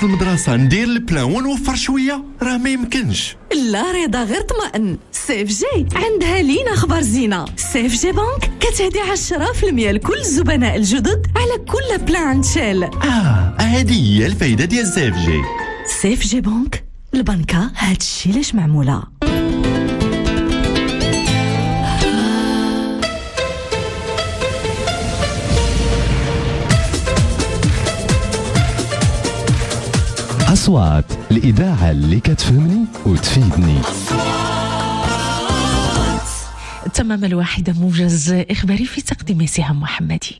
في المدرسة ندير البلان ونوفر شوية؟ راه ما يمكنش. لا رضا غير طمئن، سيف جي عندها لينا خبر زينة. سيف جي بنك كتهدي 10% لكل الزبناء الجدد على كل بلان تشيل. هذه هي الفايدة ديال سيف جي. سيف جي بنك البنكة هادشي ليش معمولة. أصوات الإذاعة اللي كتفهمني وتفيدني. تمام الواحدة موجز إخباري في تقديم سهام محمدي.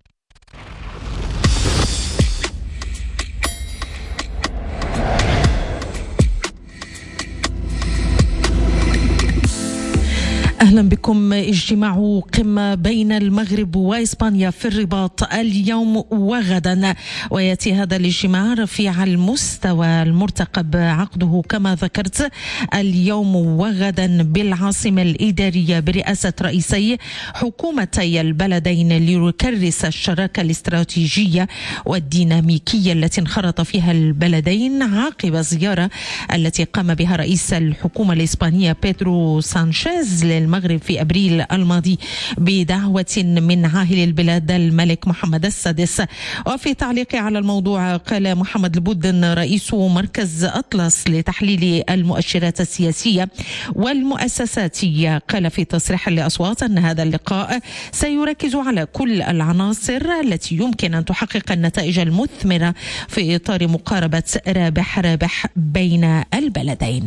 أهلا بكم. اجتماع قمة بين المغرب وإسبانيا في الرباط اليوم وغدا، ويأتي هذا الاجتماع رفيع المستوى المرتقب عقده كما ذكرت اليوم وغدا بالعاصمة الإدارية برئاسة رئيسي حكومتي البلدين ليكرس الشراكة الاستراتيجية والديناميكية التي انخرط فيها البلدين عقب الزيارة التي قام بها رئيس الحكومة الإسبانية بيدرو سانشيز للمغرب في أبريل الماضي بدعوة من عاهل البلاد الملك محمد السادس. وفي تعليقه على الموضوع قال محمد البودن رئيس مركز أطلس لتحليل المؤشرات السياسية والمؤسساتية، قال في تصريح لأصوات أن هذا اللقاء سيركز على كل العناصر التي يمكن أن تحقق النتائج المثمرة في إطار مقاربة رابح بين البلدين.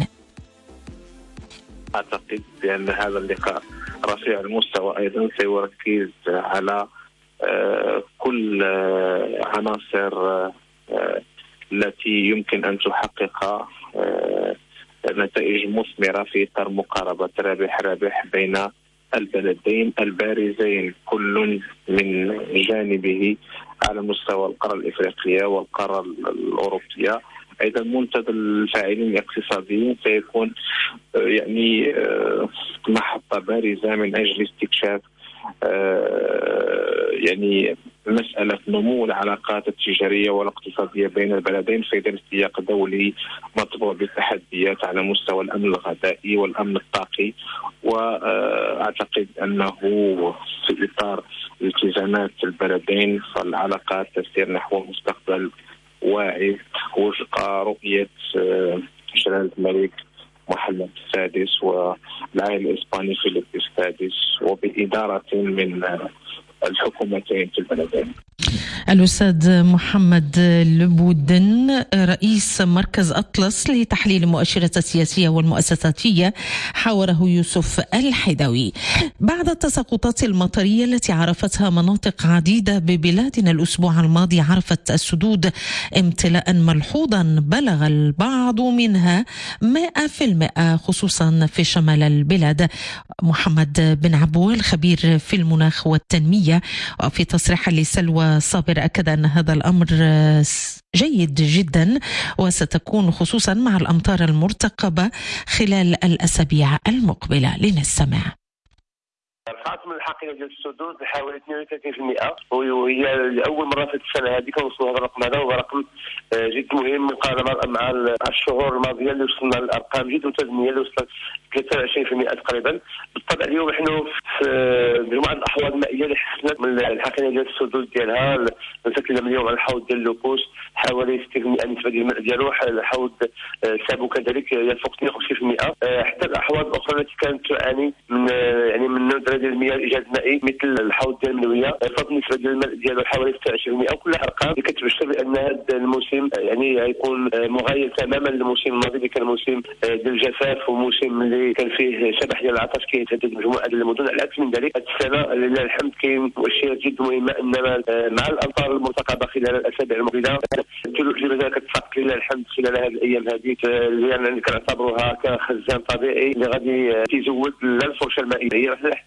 أعتقد بأن هذا اللقاء رفيع المستوى أيضا سيركز على كل عناصر التي يمكن أن تحقق نتائج مثمرة في إطار مقاربة رابح بين البلدين البارزين كل من جانبه على مستوى القارة الإفريقية والقارة الأوروبية. أيضا منتدى الفاعلين الاقتصاديين سيكون يعني محطة بارزة من أجل استكشاف يعني مسألة نمو العلاقات التجارية والاقتصادية بين البلدين في ظل سياق دولي مطبوع بالتحديات على مستوى الأمن الغذائي والأمن الطاقي. وأعتقد أنه في إطار التزامات البلدين فالعلاقات تسير نحو مستقبل واعي وفق رؤية جلالة الملك محمد السادس والعائلة الإسبانية فيليب السادس وبإدارة من الحكومتين في البلدين. الأستاذ محمد البودن رئيس مركز أطلس لتحليل المؤشرات السياسية والمؤسساتية حاوره يوسف الحدوي. بعد التساقطات المطرية التي عرفتها مناطق عديدة ببلادنا الأسبوع الماضي، عرفت السدود امتلاء ملحوظا بلغ البعض منها 100% خصوصا في شمال البلاد. محمد بن عبوال خبير في المناخ والتنمية وفي تصريح لسلوى صابر أكد أن هذا الأمر جيد جدا وستكون خصوصا مع الأمطار المرتقبة خلال الأسابيع المقبلة. لنستمع. رفعت من الحقيقه ديال السدود بحوالي 32% وهي لاول مره في السنه هذه كنوصلوا هذا الرقم هذا، وهو رقم جد مهم مقارنه مع الشهور الماضيه اللي وصلنا لارقام جد متزنيه اللي وصلت 23% تقريبا. بالطبع اليوم نحن في مجموعه الاحواض المائيه اللي حسنت من الحقيقه ديال السدود ديالها. نتكلم اليوم عن الحوض ديال لوبوس حوالي 60% نسبه ديال الماء ديالو، الحوض سابو كذلك فوق 52%. حتى الاحواض الاخرى التي كانت تعاني من يعني من ندره ديال المياه الايجاد المائي مثل الحوض ديال المنويه فاض نسبه ديال الماء ديالو حوالي 26%. وكلها ارقام اللي كتبشر بان هذا الموسم يعني غيكون مغاير تماما للموسم الماضي اللي كان موسم ديال الجفاف وموسم اللي كان فيه شبح ديال العطش كيتهدد مجموعه ديال المدن. على العكس من ذلك هذه السنه لله الحمد كاين مؤشرات جد مهمه انما مع الامطار المرتقبه خلال الاسابيع المقبله الثلوج اللي مازال كتساقط لله الحمد خلال هذه الايام هذه اللي كنعتبروها كخزان طبيعي اللي غادي تزود لا الفرشه المائيه حتى المجاري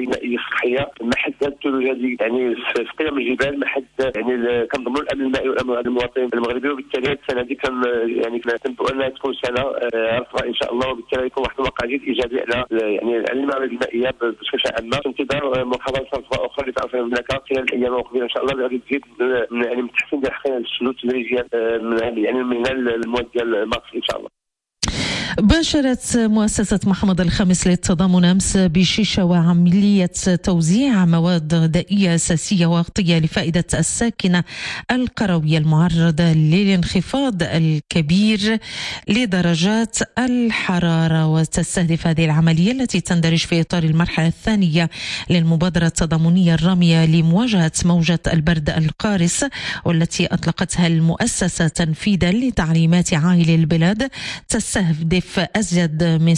عمليه مائيه صحيه ما حد الثلوج هذه يعني في قمم الجبال ما حد يعني كنضمنوا الامن المائي والامن المواطن المغربي. وبالتالي هذه السنه هذه كنبداو انها تكون سنه رطبه ان شاء الله، وبالتالي يكون واحد الواقع جد ايجابي على يعني الموارد المائيه بصفه عامه. في انتظار محاضره رطبه اخرى اللي تعرفها المملكه خلال الايام المقبله ان شاء الله اللي تزيد يعني من تحسين ديال حقيقه السلوك تدريجيا يعني من المواد ديال الماكس ان شاء الله. باشرت مؤسسة محمد الخامس للتضامن أمس بشيشة وعملية توزيع مواد غذائية أساسية وأغطية لفائدة الساكنة القروية المعرضة للانخفاض الكبير لدرجات الحرارة. وتستهدف هذه العملية التي تندرج في إطار المرحلة الثانية للمبادرة التضامنية الرامية لمواجهة موجة البرد القارس، والتي أطلقتها المؤسسة تنفيذا لتعليمات عائل البلاد، تستهدف أزيد من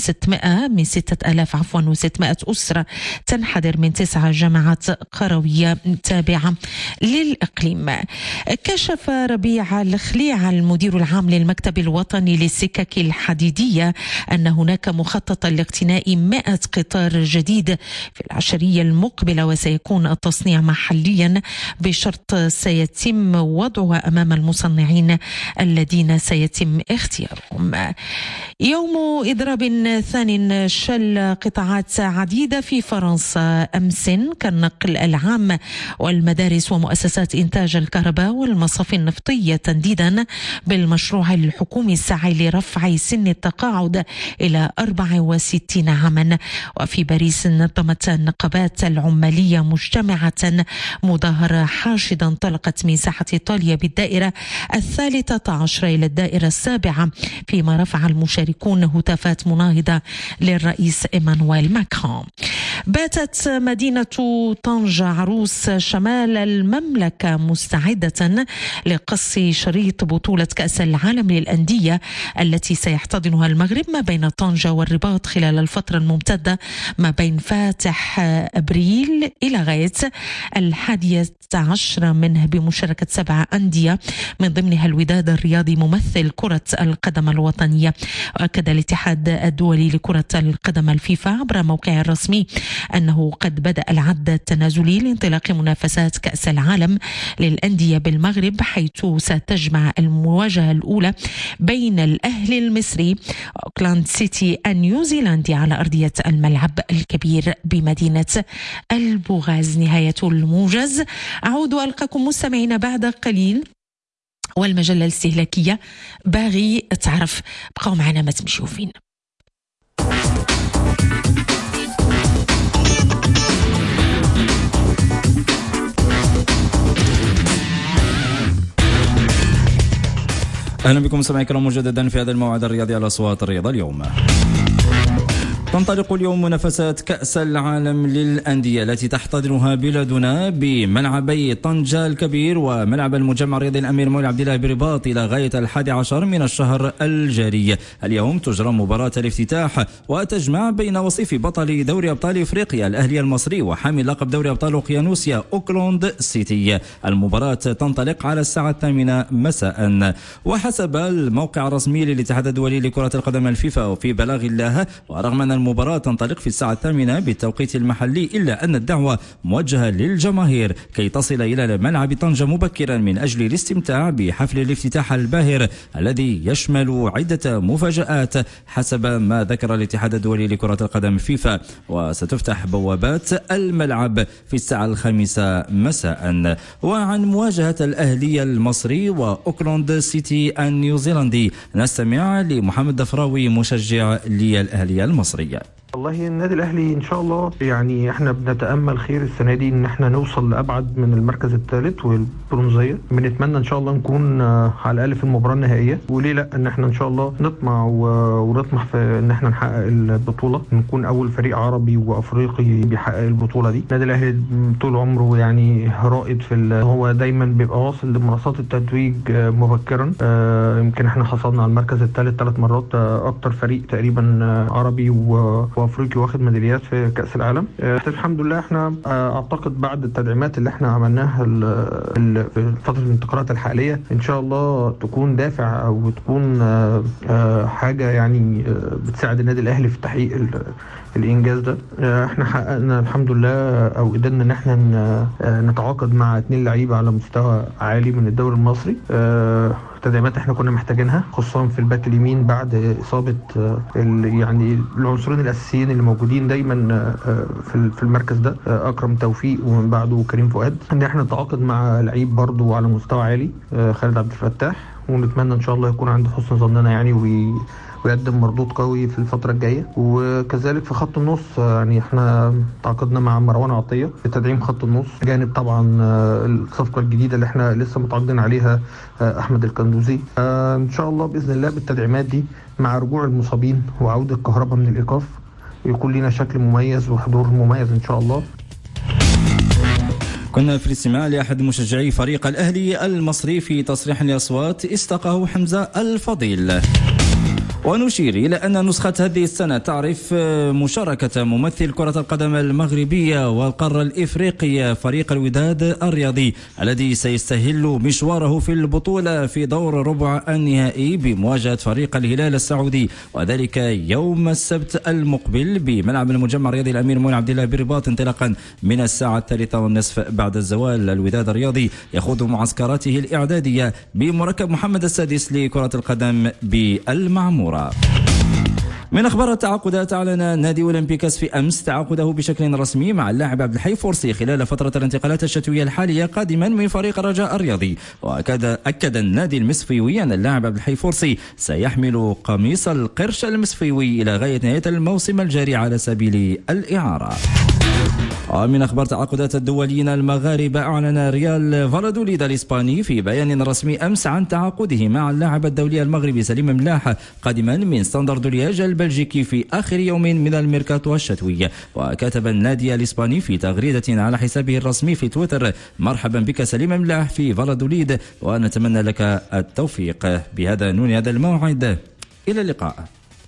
6,600 أسرة تنحدر من 9 جامعات قروية تابعة للإقليم. كشف ربيع الخليع المدير العام للمكتب الوطني للسكك الحديدية أن هناك مخططا لاقتناء 100 قطار جديد في العشرية المقبلة، وسيكون التصنيع محليا بشرط سيتم وضعها أمام المصنعين الذين سيتم اختيارهم. يوم إضراب ثان شل قطاعات عديدة في فرنسا أمس كالنقل العام والمدارس ومؤسسات إنتاج الكهرباء والمصافي النفطية، تنديدا بالمشروع الحكومي السعي لرفع سن التقاعد إلى 64 عاما. وفي باريس نظمت النقابات العمالية مجتمعة مظاهرة حاشدة انطلقت من ساحة إيطاليا بالدائرة 13 إلى الدائرة 7، فيما رفع المشاركون هتافات مناهضة للرئيس إيمانويل ماكرون. باتت مدينة طنجة عروس شمال المملكة مستعدة لقص شريط بطولة كأس العالم للأندية التي سيحتضنها المغرب ما بين طنجة والرباط خلال الفترة الممتدة ما بين فاتح أبريل إلى غاية 11 منه، بمشاركة 7 أندية من ضمنها الوداد الرياضي ممثل كرة القدم الوطنية. وأكد الاتحاد الدولي لكرة القدم الفيفا عبر موقعه الرسمي أنه قد بدأ العد التنازلي لانطلاق منافسات كأس العالم للأندية بالمغرب، حيث ستجمع المواجهة الأولى بين الأهلي المصري أوكلاند سيتي النيوزيلندي على أرضية الملعب الكبير بمدينة البوغاز. نهاية الموجز. أعود وألقاكم مستمعين بعد قليل. والمجلة الاستهلاكية باغي تعرف، بقاو معنا ما تمشيو فين. أهلا بكم مستمعي الكرام مجددا في هذا الموعد الرياضي على أصوات الرياضة. اليوم تنطلق اليوم منافسات كأس العالم للأندية التي تحتضنها بلادنا بملعبي طنجة الكبير وملعب المجمع الرياضي الأمير مولاي عبد الله برباط إلى غاية 11 من الشهر الجاري. اليوم تجرى مباراة الافتتاح وتجمع بين وصيف بطل دوري أبطال إفريقيا الأهلي المصري وحامل لقب دوري أبطال أوقيانوسيا أوكلاند سيتي. المباراة تنطلق على الساعة 8 مساء. وحسب الموقع الرسمي للاتحاد الدولي لكرة القدم الفيفا وفي بلاغ الله، ورغم أن المباراة تنطلق في الساعة 8 بالتوقيت المحلي، إلا أن الدعوة موجهة للجماهير كي تصل إلى ملعب طنجة مبكرا من أجل الاستمتاع بحفل الافتتاح الباهر الذي يشمل عدة مفاجآت حسب ما ذكر الاتحاد الدولي لكرة القدم فيفا. وستفتح بوابات الملعب في الساعة 5 مساء. وعن مواجهة الأهلي المصري وأوكلاند سيتي النيوزيلندي نستمع لمحمد دفراوي مشجع للأهلي المصري. والله النادي الاهلي ان شاء الله يعني احنا بنتامل خير السنه دي ان احنا نوصل لابعد من المركز الثالث والبرونزيه. بنتمنى ان شاء الله نكون على الاقل في المباراه النهائيه، وليه لا ان احنا ان شاء الله نطمع ونطمح في ان احنا نحقق البطوله، نكون اول فريق عربي وافريقي بيحقق البطوله دي. النادي الاهلي طول عمره يعني رائد في هو دايما بيبقى واصل لمنصات التتويج مبكرا. يمكن احنا حصلنا على المركز الثالث 3 مرات، اكتر فريق تقريبا عربي وافريقي واخد ميداليات في كاس العالم. الحمد لله احنا اعتقد بعد التدعيمات اللي احنا عملناها في فتره الانتقالات الحاليه ان شاء الله تكون دافع او تكون حاجه يعني بتساعد النادي الاهلي في تحقيق الانجاز ده. احنا حققنا الحمد لله او قدرنا ان احنا نتعاقد مع 2 لعيبه على مستوى عالي من الدوري المصري. تدعيمات احنا كنا محتاجينها خصوصا في الباك اليمين بعد اصابه يعني العنصرين الاساسيين اللي موجودين دايما في المركز ده، اكرم توفيق ومن بعده كريم فؤاد. ان احنا نتعاقد مع لعيب برضو على مستوى عالي خالد عبد الفتاح، ونتمنى ان شاء الله يكون عند حسن ظننا يعني ويقدم مردود قوي في الفترة الجاية. وكذلك في خط النص يعني احنا تعاقدنا مع مروان عطية لتدعيم خط النص، جانب طبعا الصفقة الجديدة اللي احنا لسه متعاقدين عليها احمد الكندوزي. ان شاء الله باذن الله بالتدعيمات دي مع رجوع المصابين وعودة الكهرباء من الايقاف يكون لنا شكل مميز وحضور مميز ان شاء الله. كنا في الاستماع لأحد مشجعي فريق الأهلي المصري في تصريح لأصوات استقاه حمزة الفضيل. ونشير إلى أن نسخة هذه السنة تعرف مشاركة ممثل كرة القدم المغربية والقارة الإفريقية فريق الوداد الرياضي الذي سيستهل مشواره في البطولة في دور ربع النهائي بمواجهة فريق الهلال السعودي، وذلك يوم السبت المقبل بملعب المجمع الرياضي الأمير مولاي عبد الله بالرباط انطلاقا من الساعة 3:30 بعد الزوال. الوداد الرياضي يخوض معسكراته الإعدادية بمركب محمد السادس لكرة القدم بالمعمورة. من أخبار التعاقدات، أعلن نادي أولمبيكاس في أمس تعاقده بشكل رسمي مع اللاعب عبد الحي فورسي خلال فترة الانتقالات الشتوية الحالية قادما من فريق الرجاء الرياضي. وأكد النادي المصفيوي أن اللاعب عبد الحي فورسي سيحمل قميص القرش المصفيوي إلى غاية نهاية الموسم الجاري على سبيل الإعارة. ومن أخبار تعاقدات الدوليين المغاربة، أعلن ريال فالادوليد الإسباني في بيان رسمي أمس عن تعاقده مع اللاعب الدولي المغربي سليم ملاح قادما من ستاندرد لياج البلجيكي في آخر يوم من الميركاتو الشتوي. وكتب النادي الإسباني في تغريدة على حسابه الرسمي في تويتر: مرحبا بك سليم ملاح في فالادوليد ونتمنى لك التوفيق. بهذا ننهي هذا الموعد، إلى اللقاء.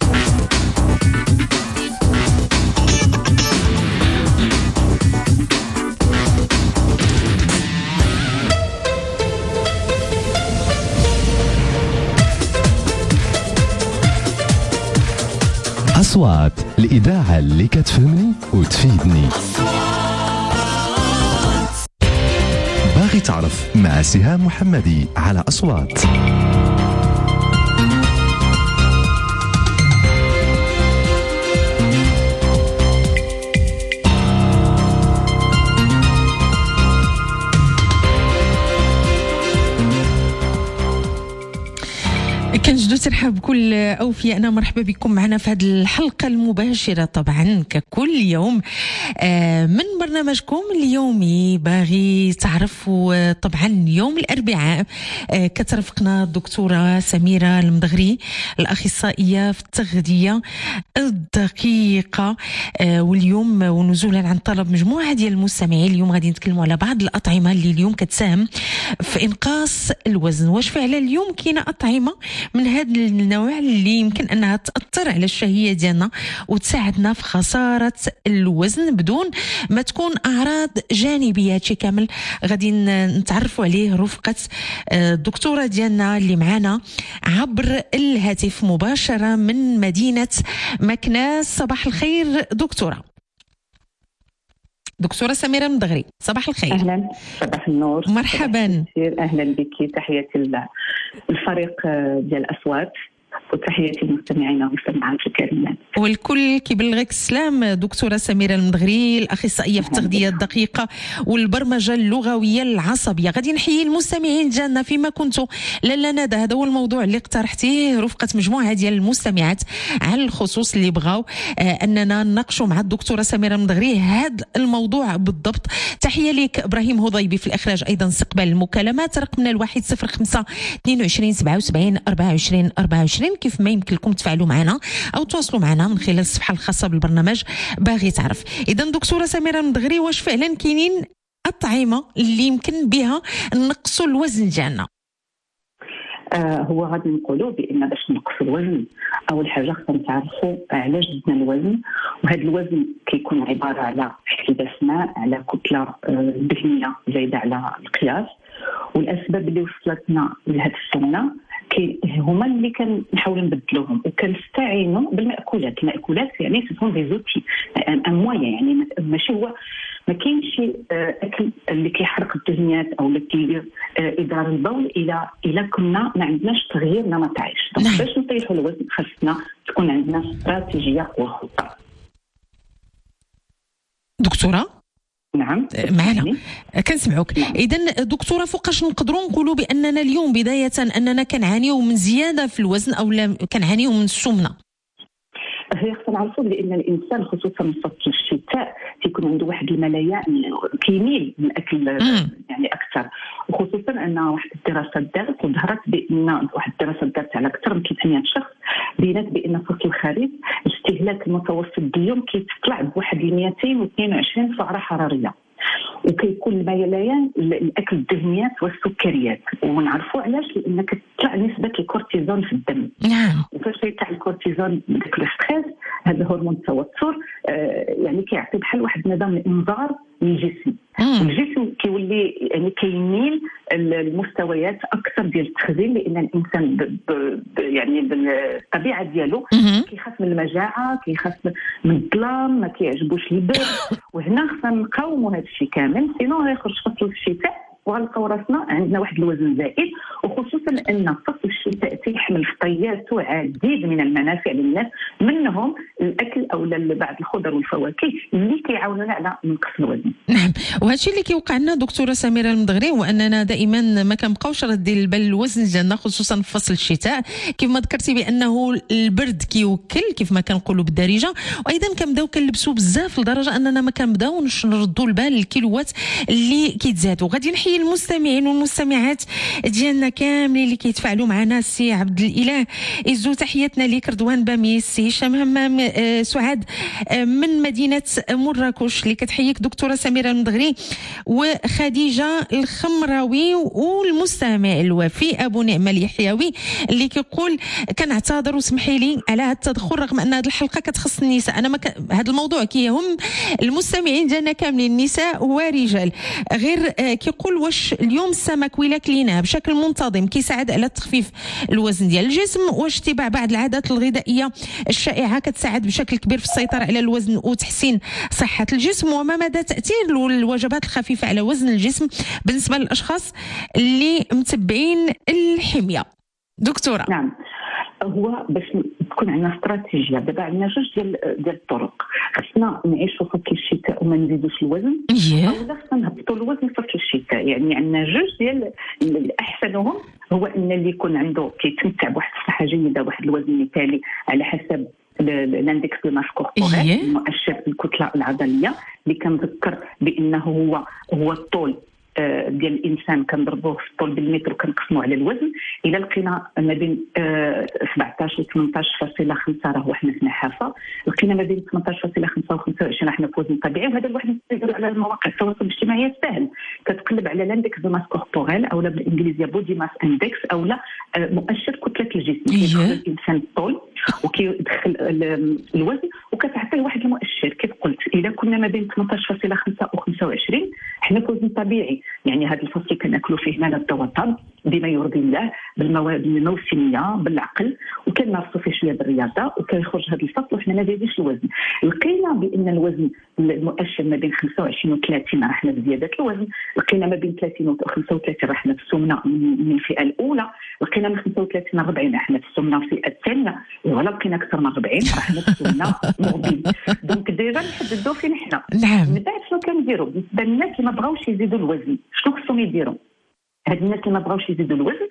أصوات الإذاعة اللي كتفهمني وتفيدني. باغي تعرف مع سهام محمدي على أصوات. كنجدو ترحب بكل أوفيائنا، مرحبا بكم معنا في هذه الحلقة المباشرة طبعا ككل يوم من برنامجكم اليومي باغي تعرفوا. طبعا يوم الأربعاء كترافقنا الدكتورة سميرة المدغري الأخصائية في التغذية الدقيقة، واليوم ونزولا عن طلب مجموعة ديال المستمعين اليوم غادي نتكلموا على بعض الأطعمة اللي اليوم كتساهم في إنقاص الوزن. واش فعلا اليوم كاينة أطعمة من هذا النوع اللي يمكن أنها تأثر على الشهية ديالنا وتساعدنا في خسارة الوزن بدون ما تكون أعراض جانبية؟ هادشي كامل غادي نتعرفوا عليه رفقة الدكتورة ديالنا اللي معنا عبر الهاتف مباشرة من مدينة مكناس. صباح الخير دكتورة سميرة المدغري، صباح الخير. أهلا، صباح النور، مرحبا. أهلا بك، تحياتي الفريق ديال الأصوات وتحياتي المستمعين والمستمعات الكريمات والكل كيبلغك السلام. دكتورة سميرة المدغري الأخصائية في التغذية الدقيقة والبرمجة اللغوية العصبية. غادي نحيي المستمعين ديالنا فيما كنتوا لالا ندى. هذا هو الموضوع اللي اقترحتيه رفقة مجموعة ديال المستمعات على الخصوص اللي بغاو أننا نناقشوا مع الدكتورة سميرة المدغري هذا الموضوع بالضبط. تحية لك إبراهيم هضيبي في الإخراج، أيضا استقبال المكالمات رقمنا 105 22 77 24 24. كيف ما يمكن لكم تفاعلوا معنا أو تواصلوا معنا من خلال الصفحة الخاصة بالبرنامج باغي تعرف. إذا دكتورة سميرة المدغري، واش فعلا كاينين أطعمة اللي يمكن بها نقصوا الوزن ديالنا؟ هو غادي نقولوا بان باش نقصوا الوزن اول حاجه خصنا نتعرفوا علاش زدنا الوزن. وهذا الوزن كيكون عباره على احتباس ماء، على كتله دهنيه زايده على القياس. والاسباب اللي وصلتنا لهذه السمنه هما اللي كنحاولوا نبدلوهم، وكنستعينوا بالمأكولات. المأكولات يعني سون دي زوتي ان مويان، يعني ماشي هو ما كاينش شي اكل اللي كيحرق الدهنيات او اللي كيدير اداره البول الى كنا ما عندناش تغيير نمط عيش. باش نطيحوا الوزن خاصنا تكون عندنا استراتيجيه وخطه. دكتوره نعم معنا كنسمعوك. نعم. اذا دكتوره فوقاش نقدروا نقولوا باننا اليوم بدايه اننا كنعانيو من زياده في الوزن او كنعانيو من السمنه؟ هي خصنا نعرفوا بان الانسان خصوصا في فصل الشتاء تيكون عنده واحد الملايا كيميل من الاكل يعني اكثر. وخصوصا ان واحد الدراسه دارت وظهرت بان واحد الدراسه دارت على اكثر من 300 شخص بينات بان فصل الخريف الاستهلاك المتوسط باليوم كيطلع بواحد 222 سعره حراريه، وكيكون الميلان الاكل الدهنيات والسكريات. ونعرفوا علاش، لان كتطلع نسبه الكورتيزون في الدم. نعم. وفاش يطلع الكورتيزون داك الستريس، هذا هرمون التوتر يعني كيعطي بحال واحد نظام الانذار للجسم. الجسم كيولي يعني كيميل المستويات اكثر ديال التخزين، لان الانسان يعني بالطبيعه ديالو كيخاف من المجاعه، كيخاف من الظلام، ما كيعجبوش البرد. وهنا خصنا نقاوموا هذا الشيء كامل، سينو غيخرج فصل الشتاء وغنلقاو راسنا عندنا واحد الوزن زائد. وخصوصا ان فصل الشتاء تيحمل في طياته عديد من المنافع للناس، منهم الاكل او بعض الخضر والفواكه اللي كيعاونونا على نقص الوزن. نعم. وهذا الشيء اللي كيوقع لنا دكتوره سميره المدغري هو اننا دائما ما كنبقاوش ردين البال الوزن ديالنا، خصوصا في فصل الشتاء كيف ما ذكرتي بانه البرد كيوكل كيف ما كنقولوا بالدارجه، وايضا كنبداو كنلبسوا بزاف لدرجه اننا ما كنبداوش نردوا البال الكيلوات اللي كيتزادوا. غادي نحيي المستمعين والمستمعات ديالنا كاملين اللي كيتفاعلوا معنا. سي عبد الاله إزو تحياتنا ليك، رضوان باميس، سي هشام همام، سعاد من مدينه مراكش اللي كتحييك دكتوره سميره المدغري، وخديجه الخمراوي، والمستمع الوفي ابو نعمه اليحيوي اللي كيقول كنعتذر وسمحي لي على هذا التدخل رغم ان هذه الحلقه كتخص النساء. انا هذا الموضوع كيهم المستمعين ديالنا كاملين نساء ورجال. غير كيقول واش اليوم السمك ولا كليناه بشكل منتظم كيساعد على تخفيف الوزن ديال الجسم، واش اتباع بعض العادات الغذائيه الشائعه كتساعد بشكل كبير في السيطره على الوزن وتحسين صحه الجسم، وما مدى تاثير الوجبات الخفيفه على وزن الجسم بالنسبه للاشخاص اللي متبعين الحميه؟ دكتوره. نعم، هو باش تكون عندنا استراتيجيه. دابا عندنا جوج ديال الطرق. خصنا نعيشوا فصل الشتاء وما نزيدوش الوزن، اولا خصنا نهبطوا الوزن فصل الشتاء. يعني عندنا جوج ديال احسنهم هو ان اللي يكون عنده كيتمتع بواحد الصحه جيده، واحد الوزن مثالي على حسب الاندكس دو ماس كوربوريل، المؤشر الكتله العضليه، اللي كنذكر بانه هو الطول ديال الانسان كنضربوه في الطول بالمتر وكنقسموه على الوزن. الى لقينا ما بين 17 و 18.5 راه حنا في نحافه، لقينا ما بين 18.5 و 25 حنا في وزن طبيعي. وهذا الواحد يقدر على مواقع التواصل الاجتماعي سهل، كتقلب على الاندكس دو ماس كوربوريل او بالانجليزيه بودي ماس اندكس او مؤشر كتله الجسم. كيدخل الانسان الطول وكيدخل الوزن وكتعطيه واحد المؤشر. كيف قلت اذا كنا ما بين 18.5 و 25 حنا في وزن طبيعي. يعني هذا الفصل كناكلوا فيه مال الضوطن بما يرضي الله، بالمواد الموسميه، بالعقل، وكنمارسوا فيه شويه بالرياضه، وكيخرج هذا الفصل وحنا ما زايدينش الوزن. لقينا بان الوزن المؤشر ما بين 25 و 30 راه حنا بزياده الوزن، لقينا ما بين 30 و 35 راه حنا في السمنه من الفئه الاولى، لقينا من 35 ل 40 راه حنا في السمنه الفئه الثانيه، ولا لقينا اكثر من 40 راه حنا في السمنه مغبين. دونك ديجا نحددوا فين حنا. نعم. من بعد شنو كنديروا بالنسبه للناس اللي ما بغاوش يزيدوا الوزن؟ شنو خصهم يديروا؟ هاد الناس اللي ما بغاوش يزيدوا الوزن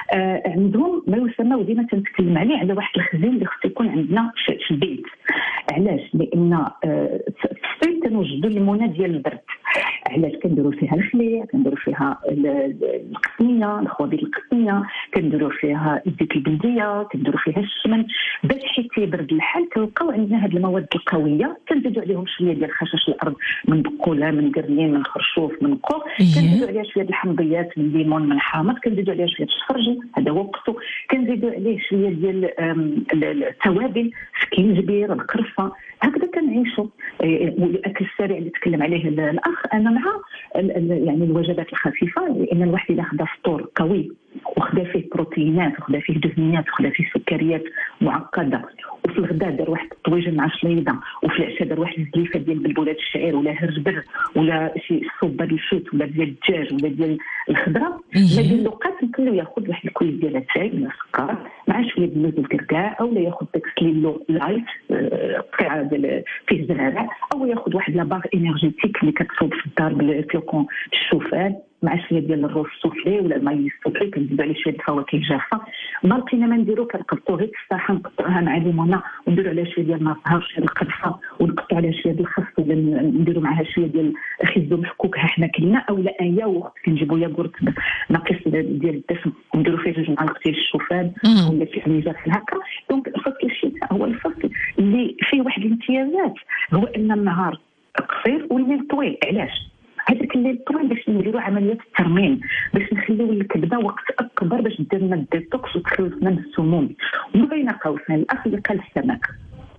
عندهم ما يسمى، وديما تنتكلم عليه، على واحد الخزين اللي خصو يكون عندنا في البيت. علاش؟ لان في الصيف كنوجدوا المونه ديال البرد. علاش؟ كنديروا فيها الخليه، كنديروا فيها القطنيه، الخبيز القطنيه، كنديروا فيها الزيت البلديه، كنديروا فيها الشمن باش حيت يبرد الحال. كنلقاو عندنا هاد المواد القويه كنزيدوا عليهم شويه ديال خشاش الارض من بقوله، من قرنين، من خرشوف، من قوق، كنزيدوا عليها شويه الحمضيات، من ليمون، من حامض، كنزيدوا عليها شويه الشفرجي، هذا وقته، كنزيدوا عليه شويه ديال التوابل، سكينجبير، القرفه، هكذا كنعيشوا. والاكل السريع اللي تكلم عليه الاخ، انا مع يعني الوجبات الخفيفه، لان الواحد اذا خدا فطور قوي وخدا فيه بروتينات وخدا فيه دهنيات وخدا فيه سكريات معقده، وفي الغداء دار واحد الطويجه مع شليضه، وفي العشاء دار واحد الزليفه ديال بلبولات الشعير ولا هرجبر ولا شي صوبه ديال الشوت ولا ديال الدجاج ولا ديال الخضره، هذه اللقات يمكن له ياخذ واحد الكويس ديال اتاي ولا سكر مع شويه ديال اللوز الكركاع، او لا ياخذ داك سليلو لايت قطعه ديال فيه زرع، او ياخذ واحد لاباغ انرجيتيك اللي كتصوب في الدار بالفلوكون الشوفان مع شويه ديال الروز السوفلي ولا الماي السوفلي، كنزيدوا عليه شويه الفواكه الجافه. ما لقينا ما نديرو كنقطعوا غير الصحن، نقطعوها مع ليمونه ونديروا عليها شويه ديال النصهار، شويه ديال القرفه، ونقطعوا عليها شويه ديال الخس، ولا نديروا معها شويه ديال خيزو محكوك ها حنا كلنا، او لا ياغورت، كنجيبوا ياغورت ناقص ديال الدسم ونديروا فيه 2 معالق ديال الشوفان ولا شي حميجه بحال هكا. دونك فصل الشتاء هو الفصل اللي فيه واحد الامتيازات، هو ان النهار قصير والليل طويل. علاش؟ هذاك الليل الطويل باش نديروا عمليات الترميم، باش نخليو الكبده وقت اكبر باش دير لنا الديتوكس وتخلص لنا من السموم. وما بين قوسين الاخ اللي قال السمك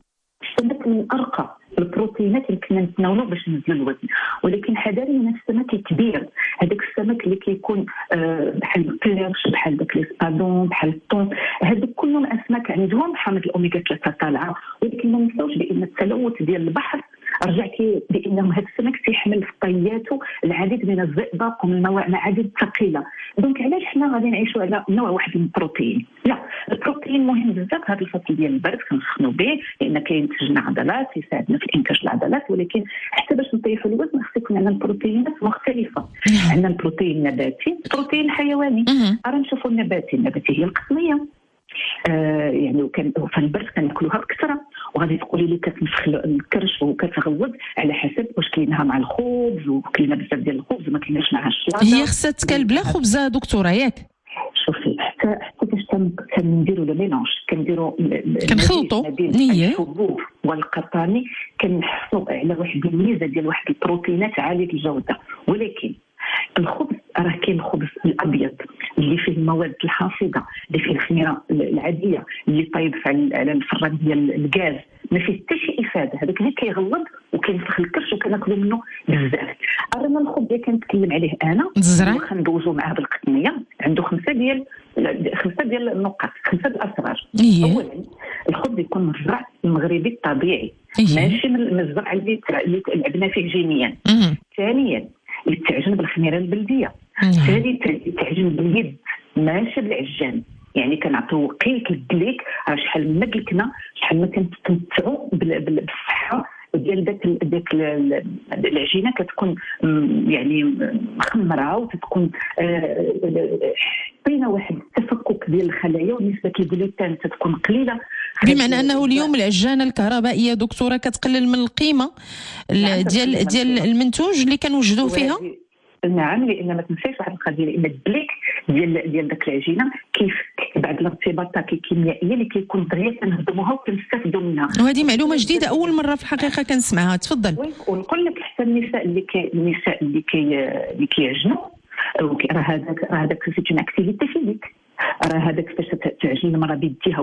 من ارقى البروتينات اللي كنا نتناولوا باش ننزلوا الوزن، ولكن حذاري من السمك الكبير، هذاك السمك اللي كيكون بحال القرش، بحال داك لي سبادون، بحال الطون، هذوك كلهم اسماك عندهم حامض الاوميغا 3 طالعه، ولكن ما ننساوش بان التلوث ديال البحر رجع بانه هذا السمك تيحمل في طياته العديد من الزئبق ومن المعادن الثقيله. دونك علاش حنا غادي نعيشوا على نوع واحد من البروتين؟ لا، البروتين مهم بزاف هذا الفصل ديال البرد كنسخنوا به، لان كينتج لنا عضلات، يساعدنا في انتاج العضلات، ولكن حتى باش نطيحوا الوزن خص يكون عندنا بروتينات مختلفه. عندنا البروتين النباتي، البروتين الحيواني. راه نشوفوا النباتي هي القطنيه، يعني وكان في البرد كناكلوها بكثره، وغادي تقولي لي كتنفخ الكرش وكتغوض على حسب واش كليناها مع الخبز وكلينا بزاف ديال الخبز وما كليناش معها الشلاضه. هي خصها تكال بلا خبز دكتوره ياك؟ شوفي حتى باش كنديروا لو ميلونج، كنديروا كنخلطوا الحبوب والقطاني، كنحصلوا على واحد الميزه ديال واحد البروتينات عاليه الجوده. ولكن الخبز راه كاين الخبز الابيض اللي فيه المواد الحافظه، اللي فيه الخميره العاديه، اللي طايب على الفران ديال الغاز، ما فيه حتى شي افاده، هذاك اللي كيغلظ وكينفخ الكرش وكناكلوا منه بزاف. انا الخبز اللي كنتكلم عليه انا واخا ندوزو معاه بالقطنيه عنده 5 ديال النقاط، 5 الاسرار. اولا الخبز يكون من الزرع المغربي الطبيعي، ماشي من الزرع اللي لعبنا فيه جينيا. ثانيا يتعجن بالخميره البلديه. ثالثا يتعجن باليد ماشي بالعجان، يعني كنعطيو قيك الدليك، راه شحال ما دلكنا شحال ما كنستمتعوا بالصحه ديال داك العجينه، كتكون يعني مخمره وتكون عطينا واحد التفكك ديال الخلايا، ونسبه الجلوتين تكون قليله، بمعنى انه اليوم العجانه الكهربائيه دكتوره كتقلل من القيمه ديال المنتوج اللي كنوجدوه فيها. نعم، لان ما تنساش واحد القضيه، لان الدليك ديال داك العجينه كيفك بعض الارتباطات الكيميائيه اللي كيكون دغيا كنهضموها وكنستافدوا منها. وهذه معلومه جديده اول مره في الحقيقه كنسمعها. تفضل. ونقول لك حتى النساء اللي كيعجنوا، راه هذاك سيت اون اكتيفيتي فيزيك، راه هذاك فاش تعجن المراه بيديها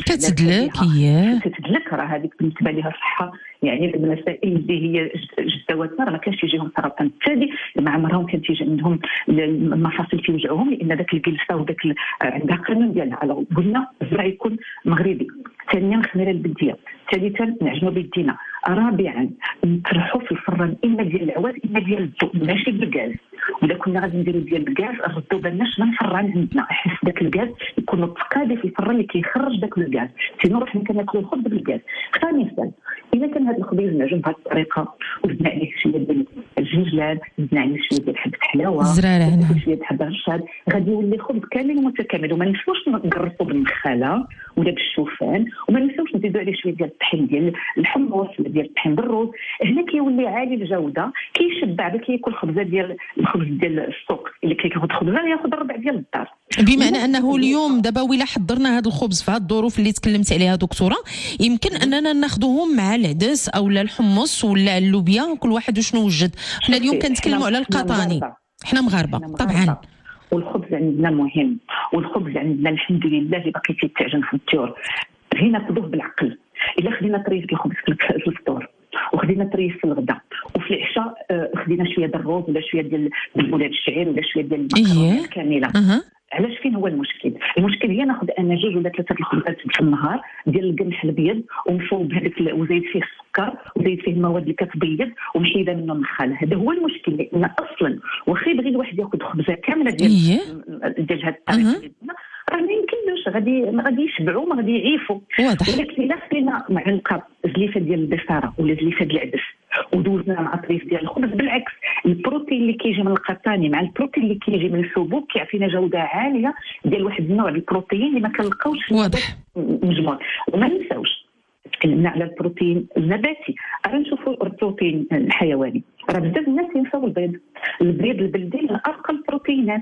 كتدلك، راه هذيك بالنسبه لها صحه. يعني المسائل اللي هي جدواتنا راه ما كانش يجيهم سرطان الثدي، ما عمرهم كان تيجي عندهم المفاصل كيوجعوهم، لان ذاك الجلسه وذاك عندها قانون ديالها. على قلنا الزرع يكون مغربي. ثانيا الخميره البلديه. ثالثا نعجنوا بيدينا. رابعا نطرحوا في الفران اما ديال العواد اما ديال الضوء ماشي بالغاز، ولا كنا غادي نديرو ديال الغاز نردو بالناش من فران عندنا، حيت داك الغاز يكون متقاذف في الفران اللي كيخرج داك الغاز، سينو رحنا كناكلو الخبز بالغاز. ثاني مثال، الا كان هذا الخبز معجون بهذه الطريقه وزدنا عليه شويه ديال الجنجلان، زدنا عليه شويه ديال حبه حلاوه، زراره، شويه حبه رشاد، غادي يولي خبز كامل متكامل. وما ننساوش نقرصو بالنخاله ولا بالشوفان، وما ننساوش نزيدو عليه شويه ديال الطحين ديال الحمص ولا ديال الطحين بالروز. هنا كيولي عالي الجوده، كيشبع بك كياكل خبزه ديال الخبز ديال السوق، اللي كياخذ خبزه ياخذ الربع ديال الدار. بمعنى انه اليوم دابا ولا حضرنا هذا الخبز في هذه الظروف اللي تكلمت عليها دكتوره، يمكن اننا ناخذوهم مع العدس او الحمص ولا اللوبيا، كل واحد وشنو وجد. حنا اليوم كنتكلموا على القطاني، حنا مغاربه طبعا. والخبز عندنا مهم، والخبز عندنا الحمد لله اللي باقي تيتعجن في الديور. غير ناخذوه بالعقل. الا خدينا طريف الخبز في الفطور وخدينا طريف في الغداء وفي العشاء خدينا شويه ديال الروز ولا شويه ديال البولات الشعير ولا شويه ديال المكرونه الكامله. علاش فين هو المشكل؟ المشكل هي ناخذ انا 2 ولا 3 الخبزات في النهار ديال القمح الابيض ومصوب هذاك وزايد فيه السكر وزايد فيه المواد اللي كتبيض ومحيده منه النخاله. هذا هو المشكل، لان اصلا واخا يبغي الواحد ياخذ خبزه كامله ديال هذه الطريقه راه ما يمكنلوش، غادي يشبعوا، ما غادي يعيفوا. ولكن الا خدينا معلقه زليفه ديال البصاره ولا زليفه ديال العدس ودوزنا مع طريف ديال الخبز، بالعكس البروتين اللي كيجي من القطاني مع البروتين اللي كيجي من الحبوب كيعطينا جوده عاليه ديال واحد النوع ديال البروتين اللي ما كنلقاوش في المجموع. وما ننساوش تكلمنا على البروتين النباتي، راه نشوفوا البروتين الحيواني، راه بزاف الناس ينساو البيض البلدي من ارقى البروتينات،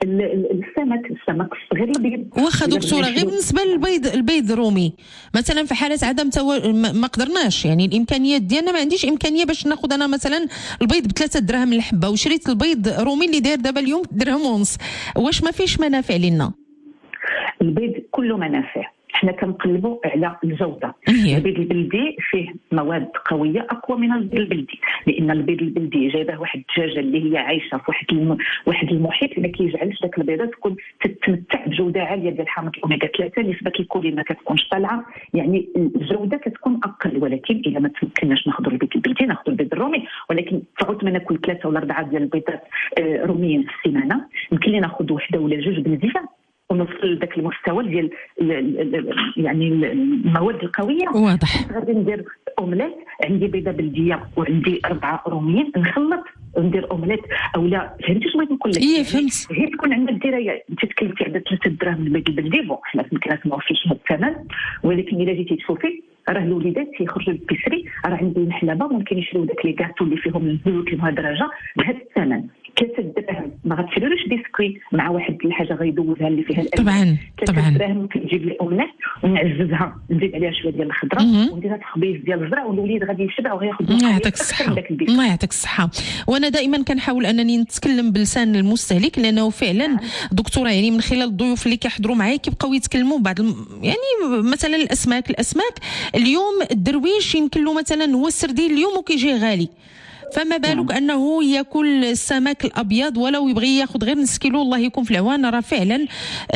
السمك الصغير البيض. واخا دكتوره غير بالنسبه للبيض الرومي مثلا، في حاله عدم ما قدرناش، يعني الامكانيات ديالنا ما عنديش امكانيه باش ناخذ انا مثلا البيض ب3 دراهم الحبه، وشريت البيض رومي اللي داير دابا اليوم 1.5 درهم، واش ما فيش منافع لنا؟ البيض كله منافع، حنا كنقلبوا على الجوده. البيض البلدي فيه مواد قويه اقوى من البيض البلدي، لان البيض البلدي جايبه واحد الدجاجه اللي هي عايشه في واحد المحيط اللي ما كيجعلش داك البيضه تكون تتمتع بجوده عاليه ديال حامض الاوميغا 3، نسبه الكولين ما كتكونش طالعه، يعني الجوده كتكون اقل. ولكن اذا ما تمكناش ناخذوا البيض البلدي ناخذوا البيض الرومي، ولكن تعود ما ناكل 3 ولا 4 ديال البيضات روميين في السيمانه، يمكن لي ناخذ 1 ولا 2 بلديه ونوصل لذاك المستوى ديال يعني المواد القويه. واضح. غادي ندير اومليت، عندي بيضه بلديه وعندي 4 روميين، نخلط ندير اومليت اولا. فهمتي شنو بغيت نقول لك؟ فهمت. هي تكون عندنا الدرايه، انت تكلمتي على 3 دراهم البيض البلدي، بون حنا في المكانات ما وصلش هذا الثمن، ولكن الا جيتي تشوفي راه الوليدات تيخرجوا للبيسري، راه عندي المحلبه ممكن يشريو داك لي كاطو اللي فيهم الزيوت المهدرجه بهذا الثمن. 3 دراهم ما غتشريوش بسكوي مع واحد الحاجه غيدوزها اللي فيها طبعا 3 دراهم ممكن نجيب لي اومليت ونعززها، نزيد عليها شويه ديال الخضره ونديرها تخبيز ديال الزرع، والوليد غادي يشبع وغياخذ. الله يعطيك الصحه، الله يعطيك الصحه. وانا دائما كنحاول انني نتكلم بلسان المستهلك، لانه فعلا دكتوره يعني من خلال الضيوف اللي كيحضروا معايا كيبقاو يتكلموا بعض يعني مثلا الاسماك اليوم الدرويش يمكن له مثلا هو السردين اليوم وكيجي غالي، فما بالك انه ياكل السمك الابيض ولو يبغي ياخذ غير نص كيلو، الله يكون في العوان. راه فعلا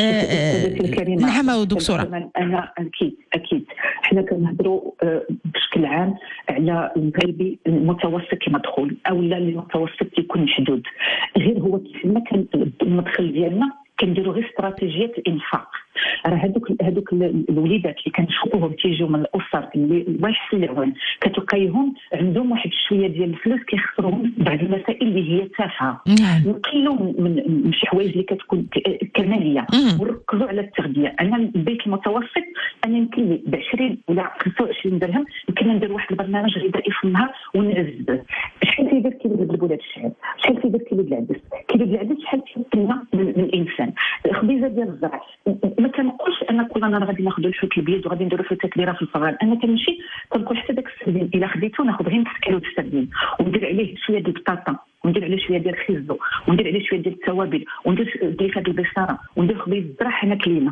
نعم دكتوره. انا اكيد حنا كنهضروا بشكل عام على المغربي المتوسط كمدخول او لا المتوسط يكون محدود، غير هو كيفما كان المدخل ديالنا كنديروا غير استراتيجيه الانفاق. راه هذوك الوليدات اللي كنشوفوهم تيجيو من الاسر اللي الله يحسن العون، كتلقايهم عندهم واحد شويه ديال الفلوس كيخسروهم بعض المسائل اللي هي تافهه. نقلوا من شي حوايج اللي كتكون كماليه ونركزوا على التغذيه. انا البيت المتوسط انا يمكن لي ب 20 ولا 25 درهم يمكن ندير واحد البرنامج غذائي في النهار ونعزز. شحال تيدير كيلو ديال البولات الشعير، شحال تيدير كيلو ديال العدس، شحال تيمكننا من الانسان. الخبيزه ديال الزرع ما كنقولش انا كل نهار غادي ناخذ الحوت البيض وغادي نديرو فيه تكبيره في الفران، انا كنمشي كنقول حتى داك السردين الا خديتو ناخذ غير نص كيلو ديال السردين وندير عليه شويه ديال البطاطا وندير عليه شويه ديال الخيزو وندير عليه شويه ديال التوابل وندير زليفه البصاره وندير خبيز الزرع حنا كلينا.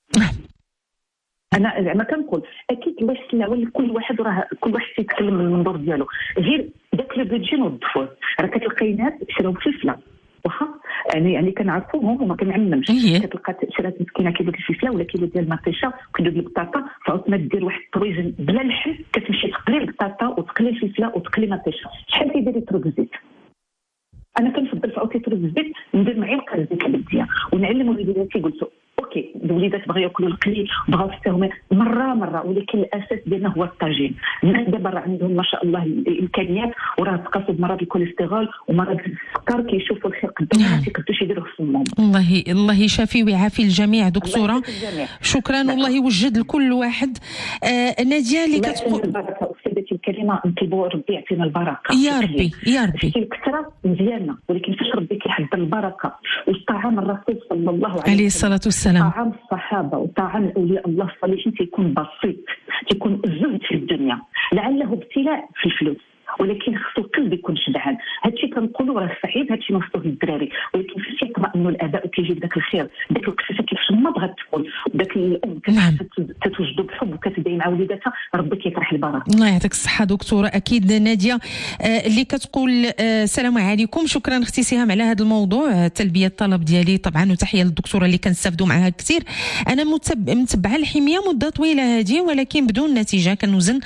انا زعما كنقول اكيد الله يحسن العون، كل واحد تيتكلم من المنظور ديالو، غير داك لو بيدجي نوظفوه. راه كتلقاي ناس شراو فلفله واخا يعني كنعرفوهم وما كنعممش، كتلقى شرات مسكينه كيلو ديال الفلفله ولا كيلو ديال المطيشه وكيلو ديال البطاطا، فعاود دير واحد الطويجن بلا لحم كتمشي تقلي البطاطا وتقلي الفلفله وتقلي المطيشه. شحال كيدير يترك الزيت؟ انا كنفضل في اوتيتور الزيت ندير معلقه زيت البديه ونعلم وليداتي. قلت اوكي الوليدات بغاو ياكلوا القلي بغاو يستهموا مره ولكن الاساس ديالنا هو الطاجين. الناس دابا راه عندهم ما شاء الله الامكانيات وراه تقاسوا بمرض الكوليسترول ومرض السكر كيشوفوا الخير قدامهم ما تيقدروش يديروا في فمهم. الله يشافي ويعافي الجميع دكتوره. شكرا والله يوجد لكل واحد. ناديه اللي كتقول سيدتي الكريمه نطلبوا ربي يعطينا البركه يا ربي يا ربي. الكثره مزيانه ولكن فاش ربي كيحضر البركه والطعام الرسول صلى الله عليه الصلاه والسلام طعام الصحابه وطعام اولياء الله الصالحين تيكون بسيط تيكون زهد في الدنيا لعله ابتلاء في الفلوس ولكن خصو القلب يكون شبعان. هادشي كنقولوا راه سعيد هادشي نوصلوه للدراري ولكن فاش يطمئنوا الاباء وكيجيب داك الخير داك القصه كيفاش ما بغات تكون داك الام كتوجدوا بحب وكتدعي مع وليداتها ربي كيطرح البركه. الله يعطيك الصحه دكتوره. اكيد ناديه اللي كتقول السلام عليكم شكرا اختي سهام على هذا الموضوع تلبيه الطلب ديالي طبعا وتحيه للدكتوره اللي كنستافدوا معها كثير. انا متبعه الحميه مده طويله هذه ولكن بدون نتيجه. كنوزن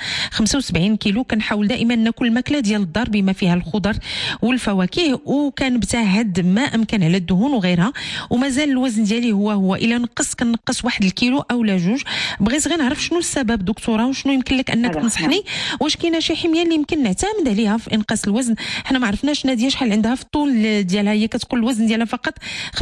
75 كيلو كنحاول دائما ناكل الماكله ديال الدار بما فيها الخضر والفواكه وكنبتعد ما امكن على الدهون وغيرها ومازال الوزن ديالي هو الا نقص كنقص 1 الكيلو او لا 2. بغيت غير نعرف شنو السبب دكتوره وشنو يمكن لك انك تنصحني. واش كاينه شي حميه اللي يمكن نعتمد عليها في انقاص الوزن؟ حنا ما عرفناش ناديه شحال عندها في الطول ديالها. هي كتقول الوزن ديالها فقط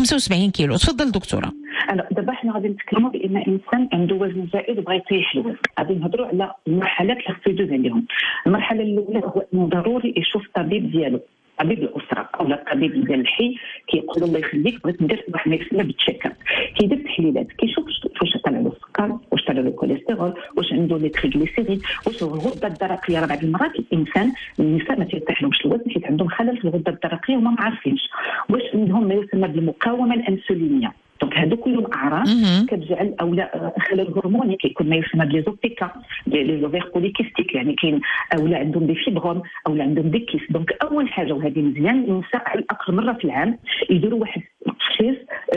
75 كيلو. تفضل دكتوره. دابا حنا غادي نتكلموا بان انسان عنده وزن زائد وبغى يطيح الوزن. غادي نهضروا على المرحلات اللي خصو يدوز عليهم. المرحله الاولى هو انه ضروري يشوف الطبيب ديالو طبيب الاسره او الطبيب ديال الحي كيقول الله يخليك بغيت ندير واحد ما يسمى بالتشيك اب. كيدير تحليلات كيشوف واش طلع له السكر واش طلع له الكوليسترول واش عنده لي تريغليسيريد واش الغده الدرقيه. راه بعض المرات الانسان النساء ما تيرتاحلهمش الوزن حيت عندهم خلل في الغده الدرقيه وما عارفينش واش عندهم ما يسمى بالمقاومه الانسولينيه. دونك هادو كلهم اعراض كتجعل اولا خلل هرموني كيكون ما يسمى بليزوبيكا لي زوفير بوليكيستيك يعني كاين اولا عندهم دي فيبروم اولا عندهم دي كيس. دونك اول حاجه وهذه مزيان النساء على الاقل مره في العام يديروا واحد تشخيص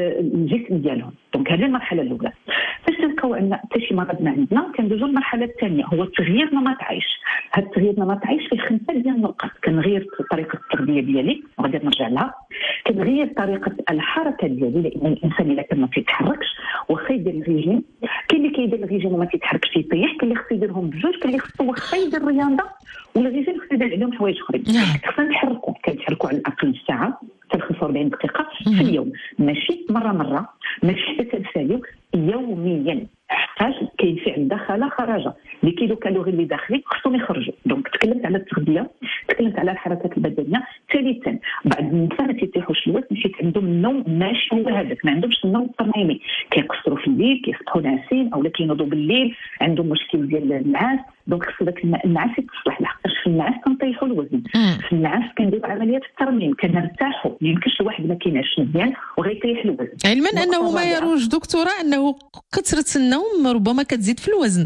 الجسم ديالهم. دونك هذه المرحله الاولى. فاش نلقاو عندنا حتى شي مرض ما عندنا كندوزو للمرحله الثانيه هو تغيير نمط عيش. هذا التغيير نمط عيش فيه 5 ديال النقط. كنغير طريقه التغذيه ديالي وغادي نرجع لها. كنغير طريقه الحركه ديالي لان الانسان الا كان ما تيتحركش واخا يدير الريجيم كاين اللي كيدير الريجيم وما تيتحركش تيطيح. كاين اللي خصو يديرهم بجوج. كاين اللي خصو واخا يدير الرياضه والريجيم خصو يدير عليهم حوايج اخرين. خصنا نتحركوا كنتحركوا على الاقل ساعه حتى 45 دقيقه في اليوم ماشي مره ماشي حتى تنساليو يوميا حتى كاين فعل دخل خرج لي كيلو كالوري اللي داخلين خصهم يخرجوا. دونك تكلمت على التغذيه تكلمت على الحركات البدنيه. ثالثا بعض النساء ما تيتيحوش الوزن حيت عندهم النوم ماشي هو هذاك ما عندهمش النوم الطبيعي كيقصروا في الليل كيصبحوا ناعسين اولا كينوضوا بالليل عندهم مشكل ديال النعاس. دونك خص داك النعاس يتصلح لحقاش في النعاس كنطيحوا الوزن. في النعاس كنديروا عمليات الترميم كنرتاحوا ما يمكنش الواحد ما كينعش مزيان وغيطيح الوزن. علما انه ما يروج دكتوره انه كثره النوم ربما كتزيد في الوزن.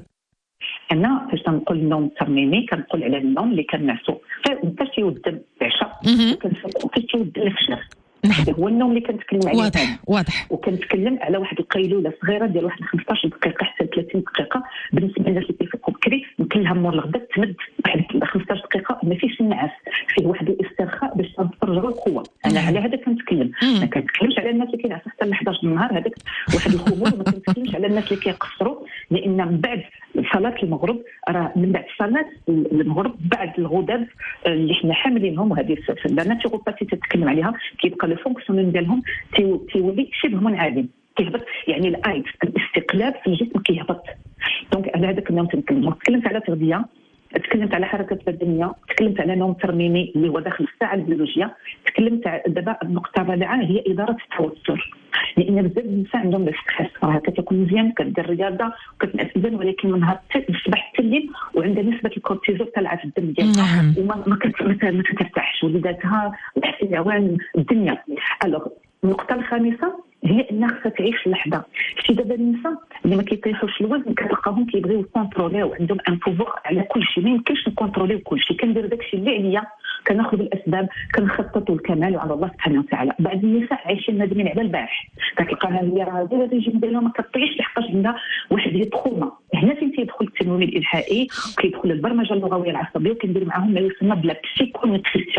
انا فاش تنقول النوم الترميمي كنقول على النوم اللي كنعسو فاش تيودم العشاء فاش تيودم الفجر. هو النوم اللي كنتكلم عليه. واضح. وكنتكلم على واحد القيلوله صغيره ديال واحد 15 دقيقه حتى 30 دقيقه بالنسبه للناس اللي كيفيقوا بكري يمكن لها مور الغدا تمد واحد 15 دقيقه ما فيش النعاس فيه واحد الاسترخاء باش ترجعوا القوه. انا على هذا كنتكلم. ما كنتكلمش على الناس اللي كينعسوا حتى ل 11 النهار هذاك واحد الخمول. وما كنتكلمش على الناس اللي كيقصروا لان من بعد صلاه المغرب راه من بعد صلاه المغرب بعد الغدد اللي حنا حاملينهم وهذه لا ناتيروباتي تتكلم عليها كيبقى لو فونكسيون ديالهم تيولي شبه منعدم كيهبط يعني الايد الاستقلاب في الجسم كيهبط. دونك على هذاك النوم تكلمت على تغذيه تكلمت على حركات بدنيه تكلمت على نوم ترميمي اللي هو داخل الساعه البيولوجيه. تكلمت دابا النقطه الرابعه هي اداره التوتر لان بزاف النساء عندهم الاستريس. راه كتكون مزيان كدير الرياضه وكتنعس مزيان ولكن من نهار الصباح حتى الليل وعندها نسبه الكورتيزول طالعه في الدم ديالها وما كترتاحش وليداتها وحتى العوان الدنيا. الوغ النقطه الخامسه هي انها خصها تعيش اللحظه. شتي دابا النساء اللي ما كيطيحوش الوزن كتلقاهم كيبغيو يكونتروليو عندهم ان بوفوار على كل شيء. ما يمكنش نكونتروليو كل شيء. كندير داكشي اللي عليا كناخذ بالاسباب كنخطط الكمال على الله سبحانه وتعالى. بعض النساء عايشين نادمين على البارح كتلقاها هي راه دايره الريجيم ديالها ما كطيحش لحقاش عندها واحد ديال التخومه. هنا فين تيدخل التنويم الالحائي وكيدخل البرمجه اللغويه العصبيه وكندير معاهم ما يسمى بلا بسيكو نوتريسيون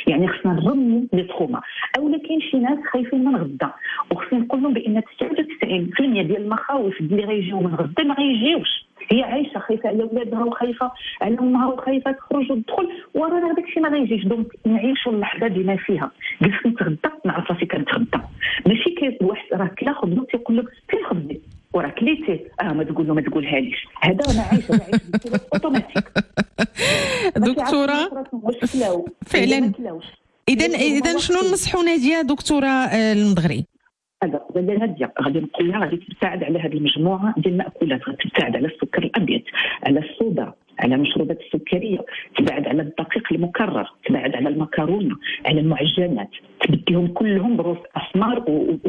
يعني خصنا نرموا لي تروما. اولا كاين شي ناس خايفين من غدا، وخصنا نقول لهم بان 99% ديال المخاوف اللي غيجيو من غدا ما غيجيوش. هي عايشه خايفه على ولادها وخايفه على امها وخايفه تخرج وتدخل، ورانا داك الشيء ما غيجيش. دونك نعيشوا اللحظه بما فيها. قلت نتغدى نعرف راسي كنتغدى، ماشي كاين واحد راه كلا خبزو تيقول لك فين خبزي وراه كليتي ما تقول له ما تقولها ليش. هذا انا عايشه اوتوماتيك. دكتوره فعلا. اذا شنو ننصحوا ناديه دكتوره المدغري؟ هذا ناديه غادي نقول لها غادي تبتعد على هذه المجموعه ديال المأكولات، غادي تبتعد على السكر الابيض، على الصودا، على المشروبات السكريه، تبعد على الدقيق المكرر، تبعد على المكرونه، على المعجنات، تبديهم كلهم بروز اسمر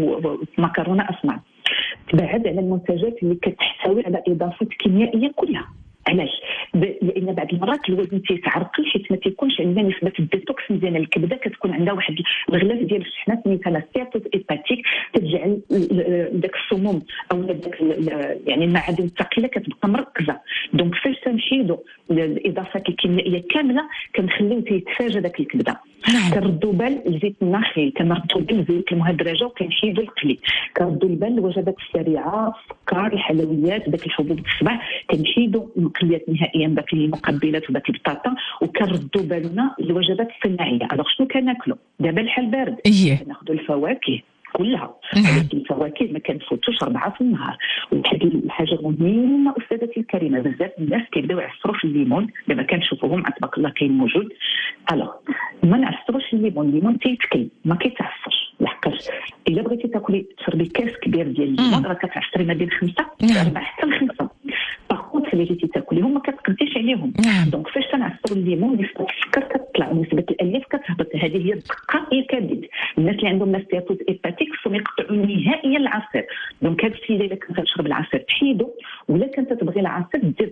ومكرونه اسمر. تبعد على المنتجات اللي كتحتوي على اضافات كيميائيه كلها. علاش؟ لان بعض المرات الوزن تيتعرقل حيت ما تيكونش عندنا نسبه الديتوكس مزيانه. الكبده كتكون عندها واحد الغلاف ديال الشحنات سميتها ستاتوس ايباتيك، تجعل داك السموم او داك يعني المعادن الثقيله كتبقى مركزه. دونك فاش تنشيدوا الاضافات الكيميائيه كامله كنخليو تيتفاجا داك الكبده. كنردوا بال لزيت النخيل، كنردوا بال لزيت المهدرجه، وكنشيدوا القلي، كنردوا البال للوجبات السريعه، السكر، الحلويات، داك الحبوب الصباح، كنشيدوا المقليات نهائيا، داك المقبلات وداك البطاطا، وكنردوا بالنا للوجبات الصناعيه. الوغ شنو كناكلوا دابا؟ الحال بارد، كناخذوا الفواكه كلها، الفواكه ما كنفوتوش 4 في النهار. وواحد الحاجه مهمه استاذتي الكريمه، بزاف الناس كيبداو يعصروا في الليمون، دابا كنشوفوهم تبارك الله كاين موجود. الوغ ما نعصروش الليمون تيتكل ما كيتعصرش، لحقاش الا بغيتي تاكلي تشربي كاس كبير ديال الليمون راه كتعصري ما بين 5 4 حتى ل 5. باغ الا جيتي تاكليهم ما كتقديش عليهم. دونك فاش تنعصروا الليمون نسبه السكر كتطلع ونسبه الالياف كتهبط. هذه هي الدقه الكبد. الناس اللي عندهم ستاتوس ايباتيك خصهم يقطعوا نهائيا العصير. دونك هذا السيده الا كنت تشرب العصير تحيدو، ولا كنت تبغي العصير دير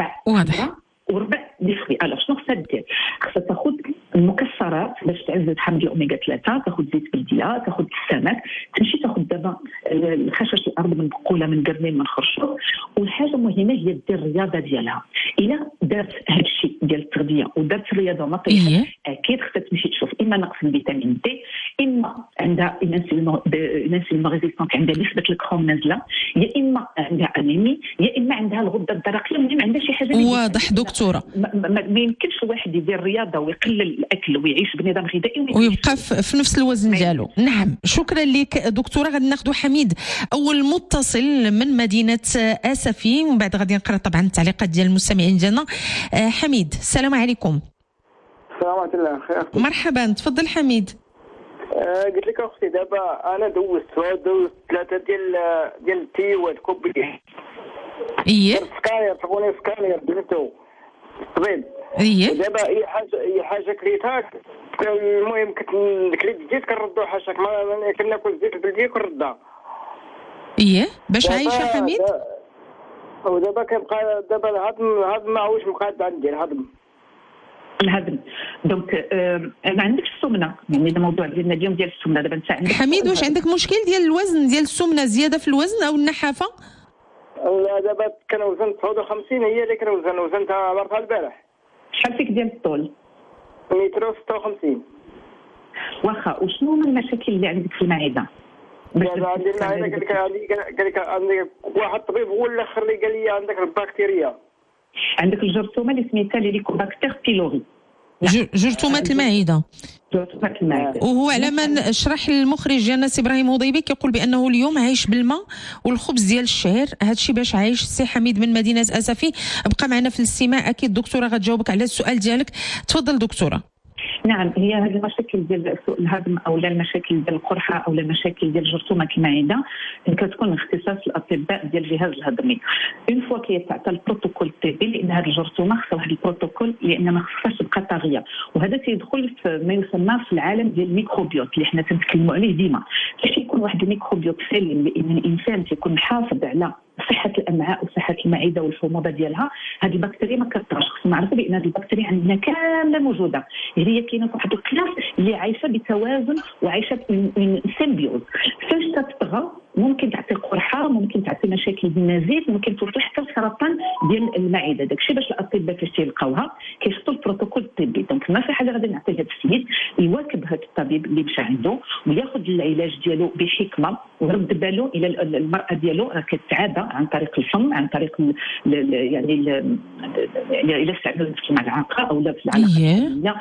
3-4 وربع ديفري. الوغ شنو خصها دير؟ خصها تاخذ المكسرات باش تعزز حمض الاوميغا 3، تاخذ زيت بلديه، تاخذ السمك، تمشي تاخذ دابا الخشش الارض من بقوله، من قرنين، من خرشوف. والحاجه المهمه هي دير الرياضه ديالها. الا دارت هذا الشيء ديال التغذيه ودارت الرياضه وما طيحت، اكيد خصها تمشي تشوف اما نقص الفيتامين دي، اما عندها انسولين ريزيستانت، عندها نسبه الكروم نازله، يا اما عندها انيمي، يا اما عندها الغده الدرقيه، المهم عندها شي حاجه. واضح دكتوره. ما يمكنش الواحد يدير رياضه ويقلل الاكل ويعيش بنظام غذائي ويبقى في نفس الوزن ديالو. نعم، شكرا لك دكتوره. غادي ناخذ حميد اول متصل من مدينه اسفي، ومن بعد غادي نقرا طبعا التعليقات ديال المستمعين ديالنا. حميد، السلام عليكم. السلام عليكم. خير، مرحبا، تفضل حميد. قلت لك اختي دابا انا دوزت 3 ديال التيوات كوبي. سكاير صابوني سكاير درتو طبيب. دابا اي حاجه كليتها، المهم كليت الزيت كنردو حاشاك، ما كناكل الزيت البلديه كنردها. باش عايشه حميد. ودابا كيبقى دابا الهضم ما عاوش مقاد عندي الهضم. دونك ما عندكش السمنه، يعني هذا موضوع ديالنا اليوم ديال السمنه. دابا انت عندك حميد، واش عندك مشكل ديال الوزن ديال السمنه، زياده في الوزن او النحافه؟ لا دابا كنوزن 59، هي اللي وزنتها مرتها البارح. شحال فيك ديال الطول؟ 156. واخا، وشنو هما المشاكل اللي عندك في المعده؟ عندي المعده قال لك عندي واحد الطبيب هو اللي اخر لي قال لي عندك البكتيريا، عندك الجرثومه اللي سميتها ليكوباكتير بيلوري، جرثومه المعده. وهو على ما شرح المخرج ديالنا سي ابراهيم هضيبي كيقول بانه اليوم عايش بالماء والخبز ديال الشعير. هادشي باش عايش السي حميد من مدينه اسفي. بقى معنا في الاستماع، اكيد دكتوره غتجاوبك على السؤال ديالك. تفضل دكتوره. نعم، هي هذه المشاكل ديال سوء الهضم او المشاكل ديال القرحه او المشاكل ديال جرثومه المعده كتكون اختصاص الاطباء ديال الجهاز الهضمي. اون فوا كيتعطى البروتوكول الطبي، لان هذه الجرثومه خصها واحد البروتوكول لان ما خصهاش تبقى طاغيه، وهذا تيدخل في ما يسمى في العالم ديال الميكروبيوت اللي حنا تنتكلموا عليه ديما. فاش يكون واحد الميكروبيوت سليم، لان الانسان تيكون محافظ على صحه الامعاء وصحه المعده والحموضه ديالها، هذه البكتيريا ما كتطرش. خصنا نعرفوا بان هذه البكتيريا عندنا كامله موجوده، هي كاينه في واحد الكلاس اللي عايشه بتوازن وعايشه من سيمبيوز. فاش تطغى ممكن تعطي قرحه، ممكن تعطي مشاكل بالنزيف، ممكن توصل حتى لسرطان ديال المعده. داكشي باش الاطباء فاش تيلقاوها كيحطوا البروتوكول الطبي. دونك النصيحه اللي غادي نعطي لهذا السيد يواكب هذا الطبيب اللي مشى عنده وياخذ العلاج ديالو بحكمه ويرد باله الى المراه ديالو راه كتعادى عن طريق الفم، عن طريق يعني الى استعمال المسكن العاقه او لا في العلاقه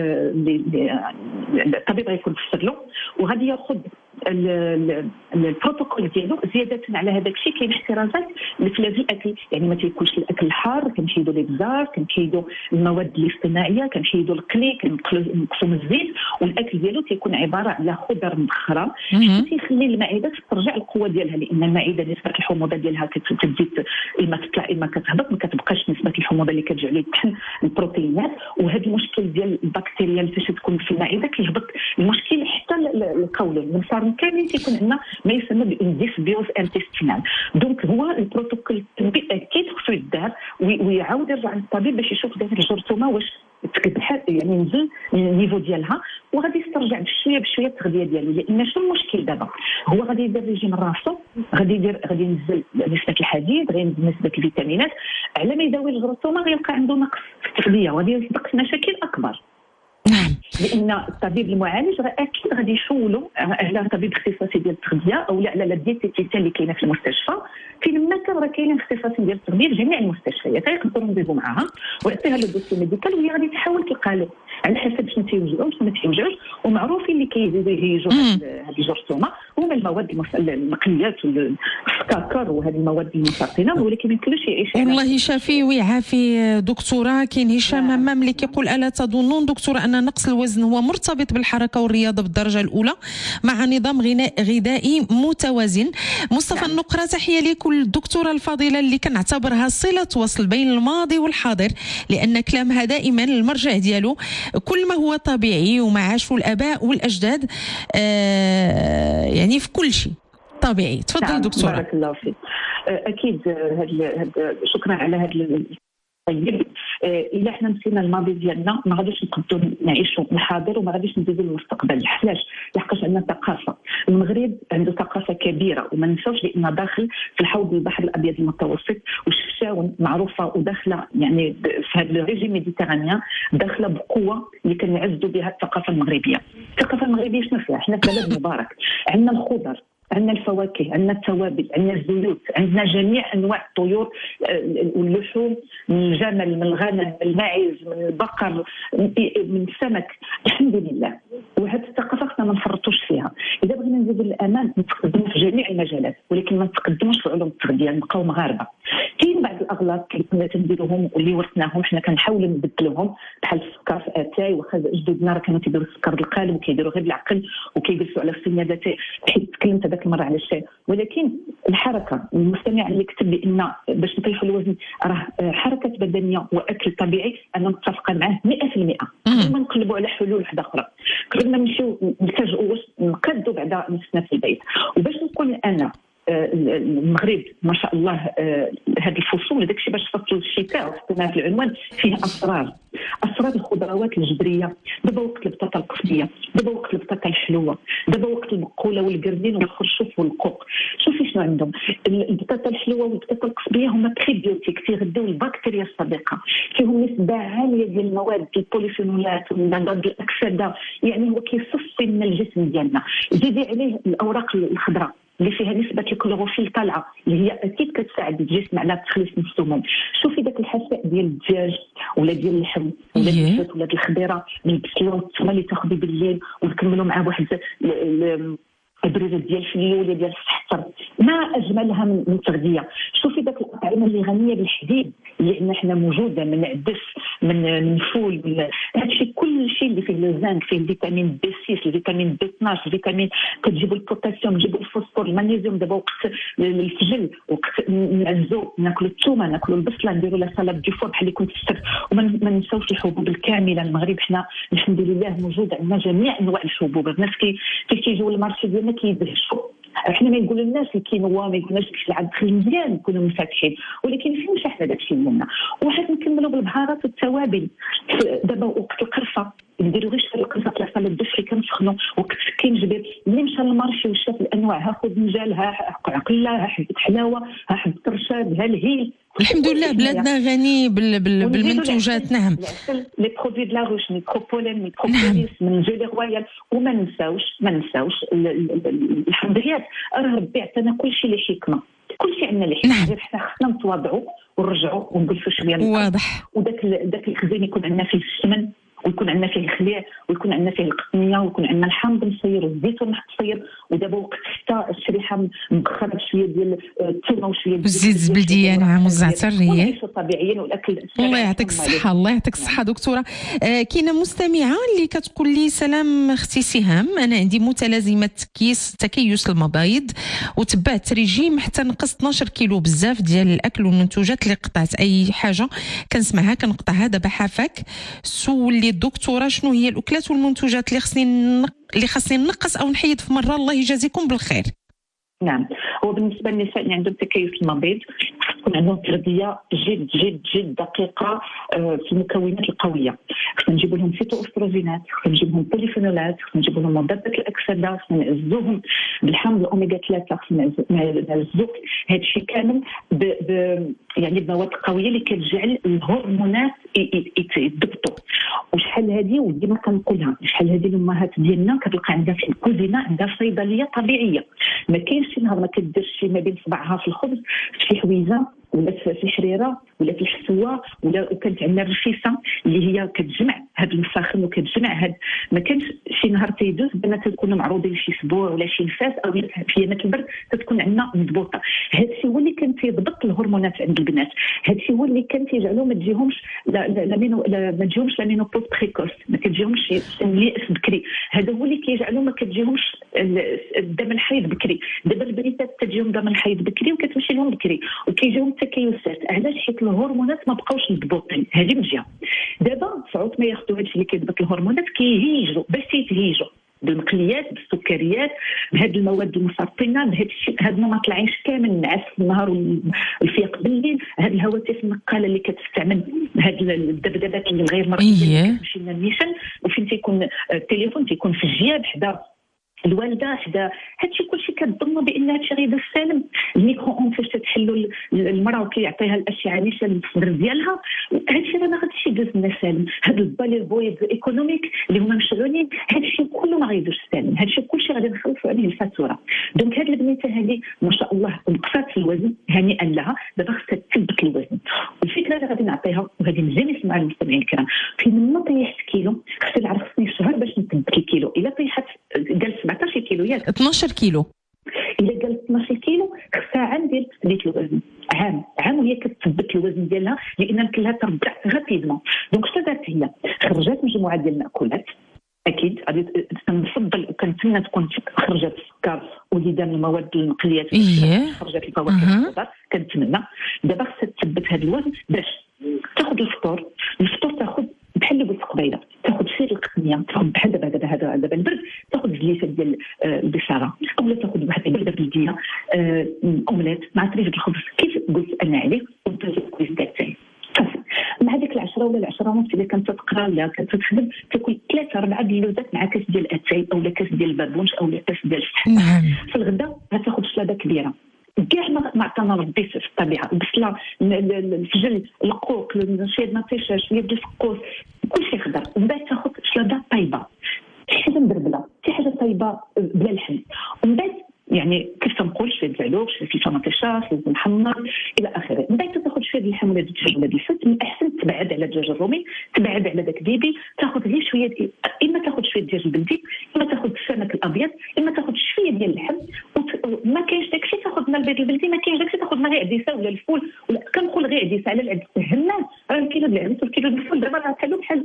الطبيب غيكون فسر له وغادي ياخذ البروتوكول ديالو. زياده على هذاك الشيء كاين احترازات في الاكل، يعني ما تيكونش الاكل الحار، كنحيدوا لي بزار، كنحيدوا المواد الاصطناعيه، كنحيدوا القلي، كنقصوا من الزيت، والاكل ديالو تيكون عباره على خضر مبخره تيخلي المعده ترجع القوه ديالها، لان المعده نسبه الحموضه ديالها كتزيد، اما تطلع اما كتهبط، ما كتبقاش نسبه الحموضه اللي كترجع ليه تحن البروتينات. وهذا المشكل ديال البكتيريا اللي فاش تكون في المعده كيهبط المشكل حتى القولون كامل تيكون عندنا ما يسمى بالديسبيوز انتستينال. دونك هو البروتوكول الطبي اكيد خصو يدار ويعاود يرجع للطبيب باش يشوف داك الجرثومه واش يعني نزل النيفو ديالها، وغادي يسترجع بشويه التغذيه ديالو. لان شنو المشكل دابا؟ هو غادي يدير ريجيم راسو، غادي ينزل نسبه الحديد، غادي ينزل نسبه الفيتامينات، على ما يداوي الجرثومه غيلقى عنده نقص في التغذيه وغادي يصدق مشاكل اكبر. نعم. لان الطبيب المعالج راه اكيد غادي يحولوا على طبيب اختصاصي ديال التغذيه او لا على الديتيتيسيان اللي كاينه في المستشفى. فيما كان راه كاينين اختصاصي ديال التغذيه في جميع المستشفيات، يقدروا يضيفوا معاها ويعطيها له دوسي ميديكال وهي غادي تحاول تلقى له على حسب شنو تيوجعوا وشنو ما تيوجعوش. ومعروفين اللي كيزيدوا يهيجوا هذه الجرثومه هما المواد المقليات والسكاكر وهذه المواد المسرطنه، ولكن ما يمكنش يعيش. والله يشافي ويعافي دكتوره. كاين هشام همام اللي كيقول الا تظنون دكتوره ان نقص الوزن هو مرتبط بالحركه والرياضه بالدرجه الاولى مع نظام غذائي متوازن؟ مصطفى النقره تحيه لك الدكتوره الفاضله اللي كنعتبرها صله وصل بين الماضي والحاضر، لان كلامها دائما المرجع ديالو كل ما هو طبيعي وما عاشوا الاباء والاجداد يعني في كل شيء طبيعي. تفضل دكتوره. بارك الله فيك. اكيد شكرا على هذا. طيب الا حنا نسينا الماضي ديالنا ما غاديش نقدروا نعيشوا الحاضر وما غاديش ندوزوا للمستقبل. علاش؟ لحقاش عندنا ثقافه. المغرب عنده ثقافه كبيره وما ننساوش بان داخل في الحوض البحر الابيض المتوسط والشفشاون معروفه وداخله يعني في هذا الريجيم ميديتيرانيان داخله بقوه اللي كنعزوا بها الثقافه المغربيه. الثقافه المغربيه شنو فيها؟ حنا في بلد مبارك، عندنا الخضر، عندنا الفواكه، عندنا التوابل، عندنا الزيوت، عندنا جميع انواع الطيور واللحوم، من الجمل، من الغنم، من الماعز، من البقر، من السمك، الحمد لله. وهذه الثقافه خصنا ما نفرطوش فيها. اذا بغينا نزيدوا الامان نتقدموا في جميع المجالات، ولكن ما نتقدموش في علوم التغذيه، نبقاو مغاربه. كاين بعض الاغلاط كنا تنديروهم واللي ورثناهم حنا كنحاولوا نبدلوهم، بحال السكر في اتاي، واخا جدودنا راه كانوا كيديروا السكر بالقالب وكيديروا غير بالعقل وكيجلسوا على السنيده. حيت تكلمت هذاك المره على الشيء، ولكن الحركه المستمع اللي كتب بان باش نطيحوا الوزن راه حركه بدنيه واكل طبيعي، انا متفقه معاه 100%. ما نقلبوا على حلول وحده اخرى، قبل نمشيو نلتجؤوا واش نقادوا بعدا نفسنا في البيت. وباش نكون انا المغرب ما شاء الله هذه الفصول داكشي باش فصل الشتاء وحطيناها في العنوان فيه اسرار الخضروات الجبريه. دابا وقت البطاطا القصبيه، دابا وقت البطاطا الحلوه، دابا وقت البقوله والقردين والخرشوف والقوق. شوفي شنو عندهم البطاطا الحلوه والبطاطا القصبيه، هما بريبيوتيك تيغذيو البكتيريا الصديقه، فيهم نسبه عاليه ديال المواد البوليفينولات والمواد الاكسده، يعني هو كيصفي من الجسم ديالنا. زيدي عليه الاوراق الخضراء اللي فيها نسبه الكلوروفيل طالعه اللي هي اكيد كتساعد الجسم على تخليص من السموم. شوفي داك الحساء ديال الدجاج ولا ديال اللحم ولا الزيت ولا الخضيره من البسله والثومه اللي تاخذي بالليل ونكملوا معاه واحد البريزه ديال الفلي ولا ديال السحتر، ما اجملها من التغذيه. شوفي داك الاطعمه اللي غنيه بالحديد اللي عندنا حنا موجوده، من عدس، من الفول، من هادشي كل شيء اللي فيه الزنك، فيه الفيتامين بي 6، الفيتامين بي 12، الفيتامين كتجيبوا البوتاسيوم، تجيبوا الفوسفور، المغنيسيوم. دابا وقت الفجل، وقت نعزو ناكلوا الثومه، ناكلوا البصله، نديروا لا سالاد دي فور بحال اللي كنت السبت. وما ننساوش الحبوب الكامله. المغرب حنا الحمد لله موجود عندنا جميع انواع الحبوب. الناس كيجيو للمارشي ديالنا كيدهشوا، احنا ما نقول للناس الكينوا، ما يقولناش داكشي العاد دخل مزيان نكونوا منفتحين، ولكن فين مشى حنا داكشي ديالنا. وحيت نكملوا بالبهارات والتوابل. دابا وقت القرفه نديروا غير شويه القرفه 3 صاله الدش اللي كنسخنوا وكنت كينجبر ملي مشى للمارشي وشاف الانواع، ها خذنجال، ها عقله، ها حبه حلاوه، ها حبه رشاد، ها الهيل. الحمد لله بلادنا غني بالمنتوجات. نعم، لي برودوي دو لا روش، ميكروبولين، ميكروبوليس، من جيلي رويال. وما نساوش الحمضيات، راه ربي عطانا كلشي لحكمه، كلشي عندنا لحكمه، غير حنا خصنا نتواضعوا ونرجعوا ونقولوا شويه واضح. وداك الخزين يكون عندنا فيه السمن، ويكون عندنا فيه الخليع، ويكون عندنا فيه القطنيه، ويكون عندنا الحامض مصير والزيتون مصير. ودابا وقت الشتاء الشريحه مبخره بشويه ديال الثومه وشويه ديال الزيت الزبلديه. نعم، والزعتر الريح طبيعيين والاكل. الله يعطيك الصحه. الله يعطيك الصحه دكتوره. كاينه مستمعه اللي كتقول لي سلام اختي سهام، انا عندي متلازمه تكيس المبايض وتبعت ريجيم حتى نقصت 12 كيلو. بزاف ديال الاكل والمنتوجات اللي قطعت، اي حاجه كنسمعها كنقطعها. دابا حافاك سولي الدكتوره شنو هي الاكلات والمنتوجات اللي خاصني نقص او نحيد في مره. الله يجازيكم بالخير. نعم، هو بالنسبه للنساء اللي عندهم تكيس المبيض تكون عندهم تغذيه جد جد جد دقيقه في المكونات القويه. خصنا نجيب لهم فيتو استروجينات، خصنا نجيب لهم بوليفينولات، خصنا نجيب لهم مضادات الاكسده، خصنا نعزوهم بالحمض الاوميغا 3، خصنا نعزوه هذا الشيء كامل يعني بمواد قويه اللي كتجعل الهرمونات يتضبطوا. وشحال هذه وديما كنقولها، شحال هذه الامهات ديالنا كتلقى عندها في الكوزينه عندها صيدليه طبيعيه. ما كاينش شي نهار ما كديرش شي ما بين صباعها في الخبز في شي حويزه ولا في الحريره ولا في الحسوه ولا كانت عندنا الرشيسه اللي هي كتجمع هاد المساخن وكتجمع هاد. ما كانش شي نهار تيدوز بنا تكونوا معروضين لشي اسبوع ولا شي نفاس او في ايامات البرد تتكون عندنا مضبوطه. هذا الشيء هو اللي كان تيضبط الهرمونات عند البنات، هذا الشيء هو اللي كان تيجعلو ما تجيهمش ما تجيهمش لا مينوبوز بريكوس، ما كتجيهمش الياس بكري. هذا هو اللي كيجعلو ما كتجيهمش الدم الحيض بكري. دابا البنيتات تجيهم دم الحيض بكري وكتمشي لهم بكري وكيجيهم تكيسات. علاش؟ حيت الهرمونات ما بقاوش مضبوطين. هذه من جهه. دابا صعوبه ما ياخذوا هادشي اللي كيضبط الهرمونات كيهيجوا باش تيتهيجوا بالمقليات بالسكريات بهاد المواد المسرطنه بهاد الشيء. هاد ما طلعينش كامل النعاس في النهار والفياق بالليل. هاد الهواتف النقاله اللي كتستعمل هاد الدبدبات اللي غير مرئيه كتمشي لنا النيشان وفين تيكون التليفون تيكون في الجياب حدا الوالده حدا. هادشي كلشي كتظن بان هادشي غيدوز سالم. الميكرو اون فاش تتحلوا المراه وكيعطيها الاشعه نيشان للصدر ديالها، هادشي راه ما غاديش يدوز لنا سالم. هاد البالي بويد ايكونوميك اللي هما مشغولين هادشي كله ما غيدوز سالم. هادشي كلشي غادي نخلصوا عليه الفاتوره. دونك هاد البنيته هادي ما شاء الله نقصات في الوزن هنيئا لها. دابا خصها تثبت الوزن. والفكره اللي غادي نعطيها وغادي نجي نسمع المستمعين الكرام، في من طيحت كيلو خصني نعرف خصني شهر باش نثبت الكيلو. الا طيحت قال 17 كيلو ياك 12 كيلو، الا قال 12 كيلو خصها عام ديال تثبيت الوزن. عام وهي كتثبت الوزن ديالها لان يمكن لها تربع غابيدمون. دونك شنو دارت هي؟ خرجت مجموعه ديال المأكولات اكيد غادي كنفضل وكنتمنى تكون خرجت السكر ولدان المواد المقليات خرجت الفواكه والخضار كنتمنى. دابا خصها تثبت هذا الوزن باش تاخذ الفطور تاخذ بحال اللي قلت قبيله، تاخذ شير القطنيه، تاخذ بحال دابا البرد تاخذ جليسه ديال البشاره اولا تاخذ واحد البلده بلديه اومليت مع طريقه الخبز كيف قلت انا عليه وتزيد كويس داكتين. مع ديك العشره ولا العشره ونص اللي كانت تقرا ولا كانت تخدم تاكل 3-4 اللوزات مع كاس ديال اتاي اولا كاس ديال البابونج اولا كاس ديال الفحم. في الغداء غتاخذ شلاضه كبيره كاع ما عطانا ربي في الطبيعه. البصله، الفجل، القوق، شويه د المطيشه، شويه ديال الفقوس، كلشي خضر. ومن بعد تاخذ شلاضه طايبه، شي حاجه مبربله، شي حاجه طايبه بلا لحم. ومن بعد يعني كيف تنقول شويه الزعلوب، شويه المطيشه، شويه المحمر الى اخره. من بعد تاخذ شويه اللحم ولا الدجاج ولا الفت. من الاحسن تبعد على الدجاج الرومي، تبعد على داك بيبي، تاخذ غير شويه اما تاخذ شويه دجاج البلدي، اما تاخذ السمك الابيض، اما تاخذ شويه ديال اللحم. ما كاينش داكشي تاخذ من البيض البلدي، ما كاينش داكشي تاخذ من غير عديسه ولا الفول ولا كنقول غير عديسه على العدس الهمام. راه الكيلو ديال العدس والكيلو ديال الفول دابا راه حلو بحال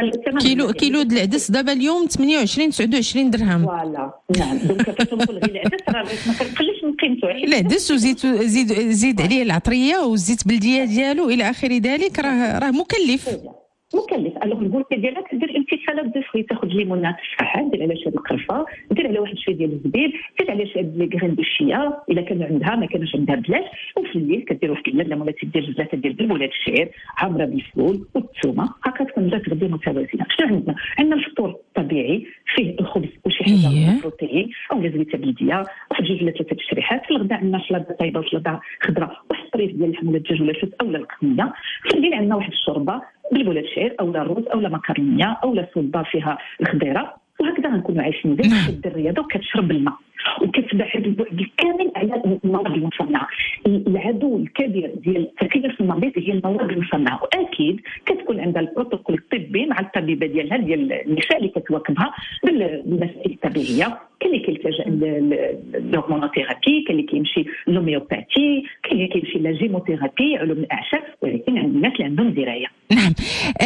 كيلو ديال العدس دابا اليوم 28-29 درهم. فوالا نعم. دونك كنقول غير العدس راه ما كنقلش من قيمته. العدس وزيد عليه العطريه والزيت بلديه ديالو الى اخر ذلك راه مكلف. مكلف. الوغ البولكي ديالك كدير امتثالات دو فري، تاخذ ليمونات تفاحه، دير عليها شويه القرفه، دير عليها واحد شويه ديال الزبيب، دير عليها شويه لي غرين دو شيا الا كان عندها، ما كانش عندها بلاش. وفي الليل كدير واحد اللمه ولا تدير جزاته ديال بلبولات الشعير عامره بالفول والثومه، هكا تكون جات غديه متوازنه. شنو عندنا الفطور الطبيعي فيه الخبز وشي حاجه بروتين او زبيده بلديه، واحد جوج ولا ثلاثه تشريحات. في الغداء عندنا سلطه طايبه وسلطه خضراء، واحد الطريف ديال اللحم ولا الدجاج ولا شوت اولا القميه. في الليل عندنا واحد الشوربه بالبولات الشعير اولا الرز اولا مكرونيه اولا صودا فيها الخضيره، وهكذا غنكونوا عايشين مزيان. كدير الرياضه وكتشرب الماء وكتبعد البعد الكامل على المواد المصنعه. العدو الكبير ديال تكلف المريض هي المواد المصنعه، واكيد كتكون عندها البروتوكول الطبي مع الطبيبه ديالها ديال النساء اللي كتواكبها بالمسائل الطبيعيه. كاين اللي كيلتجا للهرمونوثيرابي، كاين اللي كيمشي للهوميوباثي، كاين اللي كيمشي للجيموثيرابي علوم الاعشاب، ولكن عند الناس اللي عندهم درايه. نعم.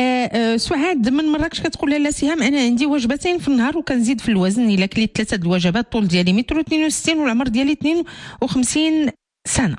سعاد من مراكش كتقول لا سهام انا عندي وجبتين في النهار وكنزيد في الوزن. الا كليت 3 الوجبات الطول ديالي 162 والعمر ديالي 52 سنه.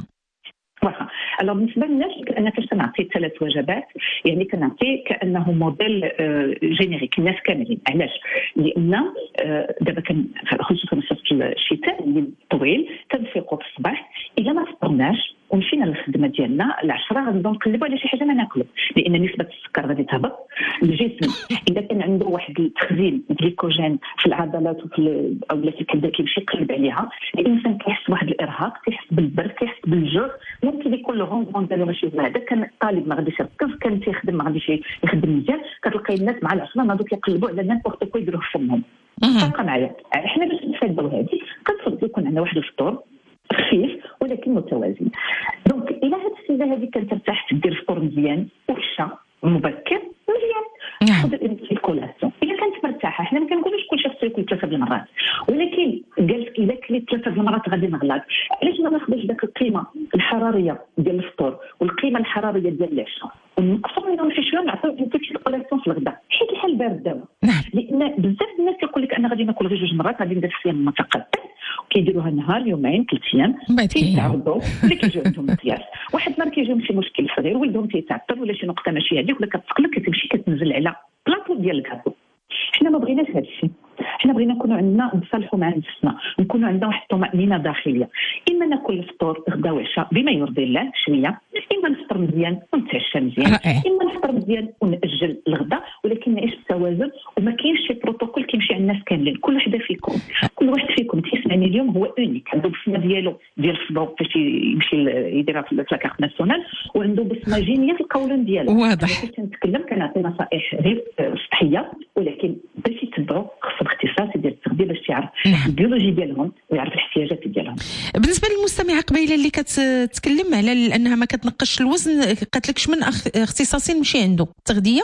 واخا الوغ بالنسبه للناس انا كنت كنعطي 3 وجبات، يعني كنعطي كانه موديل جينيريك الناس كاملين. علاش؟ لان دابا خصوصا في الشتاء اللي طويل كنفيقوا في الصباح، الا ما فطرناش ومشينا للخدمه ديالنا العشره غنبداو نقلبوا على شي حاجه ما ناكلو، لان نسبه السكر غادي تهبط. الجسم اذا كان عنده واحد التخزين جليكوجين في العضلات اولا في الكبده كيمشي يقلب عليها، الانسان كيحس بواحد الارهاق، كيحس بالبرد، كيحس بالجوع، ممكن يكون له هرمون ديالو ماشي هذا. كان الطالب ما غاديش يركز، كان تيخدم ما غاديش يخدم مزيان. كتلقاي الناس مع العشره ناضوا كيقلبوا على نيمبورط كو يديروه في فمهم. تبقى معايا حنا باش نتفاداو هذه كنفضل يكون عندنا واحد الفطور خفيف ولكن متوازن. دونك الى هاد السيده هذه كانت ترتاح تدير فطور مزيان وعشاء مبكر مزيان، تقدر الكولاسيون. الا كانت مرتاحه، حنا ما كنقولوش كلشي خصو ياكل 3 المرات، ولكن قالت الا كليت 3 المرات غادي نغلط. علاش ما ناخذش داك القيمه الحراريه ديال الفطور والقيمه الحراريه ديال العشاء ونقصوا منهم شي شويه، نعطيو بيتي الكولاسيون في الغداء حيت الحال بارد دابا. لان بزاف الناس كيقول لك انا غادي ناكل غير 2 مرات، غادي ندير صيام متقطع، كيديروها نهار يومين 3 ايام تيتعرضوا اللي كيجيو عندهم مقياس. واحد النهار كيجيهم شي مشكل صغير، ولدهم تيتعطل ولا شي نقطه ماشي هذيك، ولا كتقلق كتمشي كتنزل على بلاطو ديال الكاطو. حنا ما بغيناش هذا الشيء، حنا بغينا نكونوا عندنا نصالحوا مع نفسنا، نكونوا عندنا واحد الطمأنينه داخليه. اما ناكل الفطور غدا وعشاء بما يرضي الله شويه، اما نفطر مزيان ونتعشى مزيان، اما نفطر مزيان ونأجل الغدا، ولكن نعيش بالتوازن. وما كاينش شي بروتوكول كيمشي على الناس كاملين. كل وحده فيكم كل واحد فيكم تيسمعني اليوم هو اونيك، عنده بصمه ديالو ديال الفضاء باش يمشي يديرها في لاكارت ناسيونال، وعنده بصمه جينيه في القولون ديالو. واضح. كنت كنتكلم كنعطي نصائح غير سطحيه، ولكن باش يتبعوا خص الاختصاصي ديال التغذيه باش يعرف البيولوجي ديالهم ويعرف الاحتياجات ديالهم. بالنسبه للمستمعه قبيله اللي كتتكلم على انها ما كتنقصش الوزن، قالت لك شمن اختصاصي نمشي عنده التغذيه؟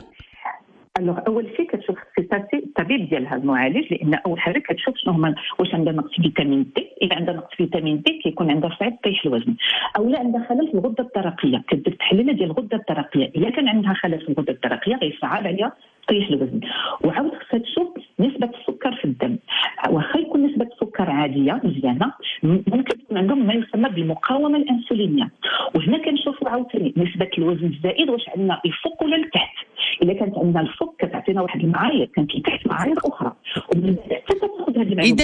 الوغ اول شيء كتشوف اختصاصي الطبيب ديالها المعالج، لان اول حاجه كتشوف شنو هما، واش عندها نقص فيتامين دي. اذا عندها نقص فيتامين دي كيكون عندها صعيب طيح الوزن، او لا عندها خلل في الغده الدرقيه، كدير تحليل ديال الغده الدرقيه. اذا كان عندها خلل في الغده الدرقيه غيصعب عليها طيح الوزن. وعاود خصها تشوف نسبه السكر في الدم، واخا يكون نسبه السكر عاديه مزيانه، ممكن يكون عندهم ما يسمى بالمقاومه الانسولينيه. وهنا كنشوفوا عاوتاني نسبه الوزن الزائد واش عندنا الفوق ولا لتحت. اذا كانت عندنا الفوق كتعطينا واحد المعايير، كان في تحت معايير اخرى، ومن بعد تاخذ هذه المعلومات.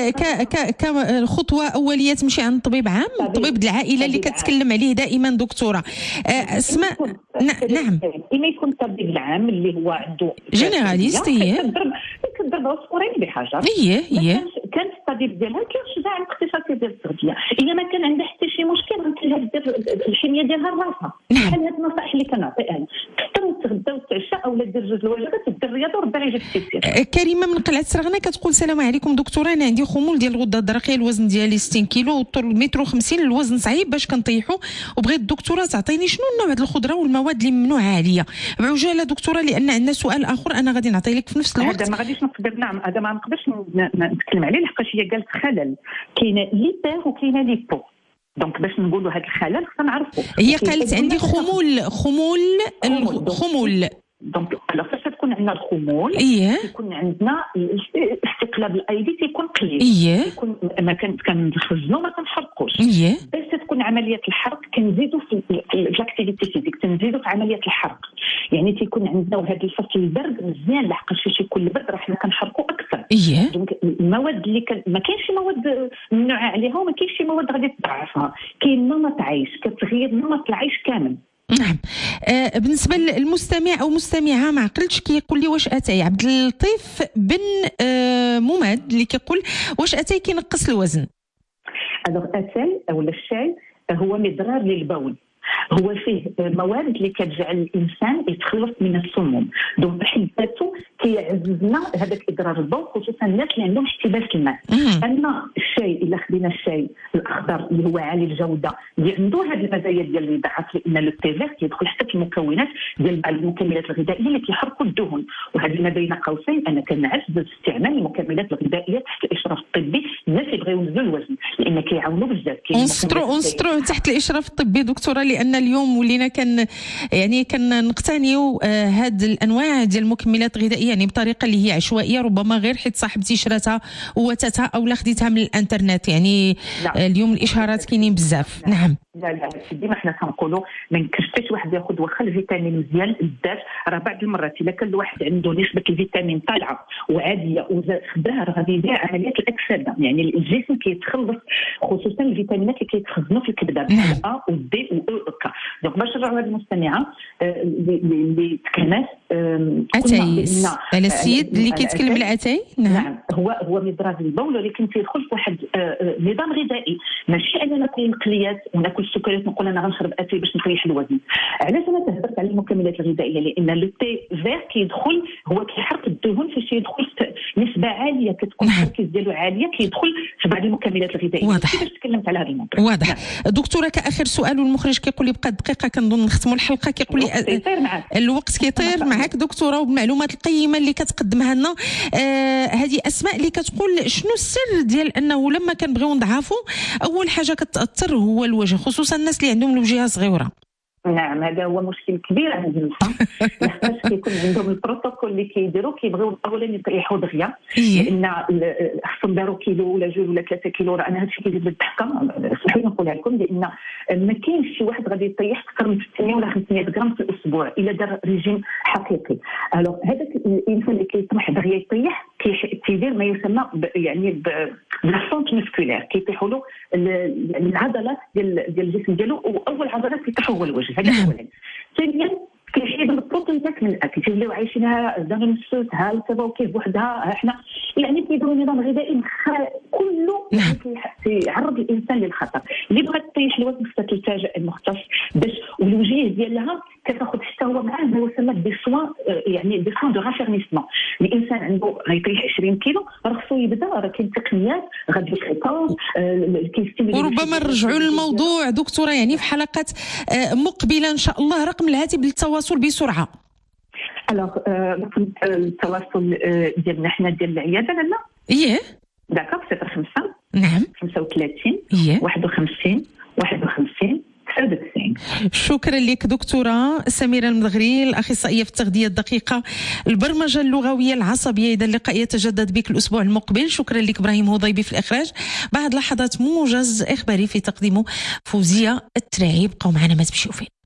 اذا كخطوه اوليه تمشي عند طبيب عام، طبيب العائله اللي كتكلم عليه دائما دكتوره اسماء. نعم، اما يكون الطبيب العام اللي هو عنده جينيراليست، كتضرب عصفورين بحجر. كانت الطبيب ديالها كيشجع على الاختصاصي ديال التغذيه. الا ما كان عندها حتى شي مشكل غنخليها دير الحميه ديالها لراسها. بحال هاد النصائح اللي كنعطيها، تفطر وتغدى وتعشى، اولا دير 2 الوجبات ودير الرياضه وربي يجيك التيسير. كريمه من قلعه سرغنه كتقول السلام عليكم دكتوره، انا عندي خمول ديال الغده الدرقيه، الوزن ديالي 60 كيلو والطول 150، الوزن صعيب باش كنطيحو، وبغيت الدكتوره تعطيني شنو النوع ديال الخضره والمواد اللي ممنوعه عليا بعجاله دكتوره، لان عندنا سؤال اخر انا غادي نعطي لك في نفس الوقت. هذا ما غاديش نقدر، نعم هذا ما نقدرش نتكلم عليه لحقاش هي قالت خلل، كاينه ليبر وكاينه ليبو. دونك باش نقولوا هذا الخلل خصنا نعرفوا. هي قالت عندي خمول. دونك alors تكون عندنا الخمول، تكون عندنا استقلاب الايدي تيكون قليل، تيكون ما كنخزنوا ما كنحرقوش، باش تكون عمليه الحرق كنزيدوا في الاكتيفيتي فيزيك، تنزيدوا في عمليه الحرق، يعني تيكون عندنا وهذا الفصل البرد مزيان لحقاش فاش يكون البرد راه حنا كنحرقوا اكثر. دونك المواد اللي ما كاينش شي مواد ممنوعه عليها وما كاينش شي مواد غادي تضعفها، كاين نمط عيش كتغير نمط العيش كامل. نعم. بالنسبه للمستمع او مستمعه ما عقلتش كيقول لي واش اتاي عبد اللطيف بن مماد اللي كيقول واش اتاي كينقص الوزن. اتاي او الشاي هو مضرار للبول، هو فيه مواد اللي كتجعل الانسان يتخلص من السموم، دونك بحد ذاته كيعززنا هذاك اضرار البول، خصوصا الناس اللي عندهم احتباس الماء. اما الشاي الا خدينا الشاي الاخضر اللي هو عالي الجوده اللي عنده هذه المزايا ديال اللي يضعف، لان لو تي فير كيدخل حتى في المكونات ديال بعض المكملات الغذائيه اللي كيحرقوا الدهن، وهذه ما بين قوسين انا كنعزز استعمال المكملات الغذائيه تحت الاشراف الطبي. الناس يبغيو ينزلوا الوزن لان كيعاونوا بزاف. ونسترو تحت الاشراف الطبي دكتوره، لان اليوم ولينا كنقتنيو هاد الانواع ديال المكملات الغذائيه يعني بطريقه اللي هي عشوائيه، ربما غير حيت صاحبتي شراتها وتاتها او لا خديتها من الانترنت، يعني اليوم الاشارات كاينين بزاف. نعم. لا ديما حنا كنقولوا ما يمكنش حتى واحد ياخذ واخا الفيتامين مزيان بزاف، راه بعض المرات الا كان الواحد عنده نسبه الفيتامين طالعه وعاديه وزاد خداه راه غادي يدير عمليه الاكسده، يعني الجسم كيتخلص خصوصا الفيتامينات اللي كيتخزنوا في الكبده بحال ا ودي و ك. دونك باش نرجعوا هذه المستمعه اللي تكلمات اتاي على السيد اللي كيتكلم على اتاي. نعم هو مضرار للبول، ولكن تيدخل في واحد نظام غذائي، ماشي اننا ناكل مقليات وناكل السكريات نقول انا غنشرب اتاي باش نريح الوزن. علاش انا تهضرت على المكملات الغذائيه؟ لان لو تي فير كيدخل هو كيحرق الدهن، فاش يدخل في نسبه عاليه كتكون التركيز ديالو عاليه كيدخل في بعض المكملات الغذائيه. واضح. باش تكلمت على هذا الموضوع. واضح. دكتوره كاخر سؤال، والمخرج كيقول لي بقى دقيقه كنظن نختموا الحلقه، كيقول لي الوقت كيطير معك دكتوره، وبالمعلومات القيمه اللي كتقدمها لنا. هذه اسماء اللي كتقول شنو السر ديال انه لما كنبغيو نضعفوا اول حاجه كتاثر هو الوجه، خصوصا الناس اللي عندهم الوجهه صغيره. نعم هذا هو مشكل كبير عند النساء، لحقاش كيكون عندهم البروتوكول اللي كيديروا كيبغيو اولا يطيحوا دغيا، لان خصهم يداروا كيلو ولا 2 ولا 3 كيلو. انا هذا الشيء كيجيب لي الضحكه، اسمحوا لي نقولها لكم، لان ما كاينش شي واحد غادي يطيح اكثر من 600 ولا 500 غرام في الاسبوع الا دار ريجيم حقيقي. الوغ هذاك الانسان اللي كيطمح دغيا يطيح كيدير ما يسمى يعني بالفونت مسكولير، كيطيحوا له العضلات ديال الجسم ديالو، واول عضلات كيطيحوا هو الوجه. هذا اولا. ثانيا كيحيد البروتينات من الاكل، كيوليو عايشينها داخل السوس ها سبا وكيف بوحدها احنا، يعني كيديروا نظام غذائي كله كيعرض الانسان للخطر. اللي بغات تطيح الوزن خصها تلتجئ المختص باش، والوجيه ديالها كتاخذ حتى هو معاه ما يسمى دي سوان، يعني دي سوان دو رافيرنيسمون. الانسان عنده غيطيح 20 كيلو راه خصو يبدا، راه كاين تقنيات غادي فريكونس كيستيمولي. وربما نرجعوا للموضوع دكتوره يعني في حلقات مقبله ان شاء الله. رقم الهاتف للتواصل بسرعه. الوغ رقم التواصل ديالنا حنا ديال العياده لالا داكوغ 05 نعم 35 51 51 99. شكرا لك دكتورة سميرة المدغري، الأخصائية في التغذية الدقيقة البرمجة اللغوية العصبية. إذا اللقاء يتجدد بك الأسبوع المقبل. شكرا لك إبراهيم هضيبي في الإخراج. بعد لحظات موجز إخباري في تقديمه فوزية التراعي. بقوا معنا ما تمشيوا فين.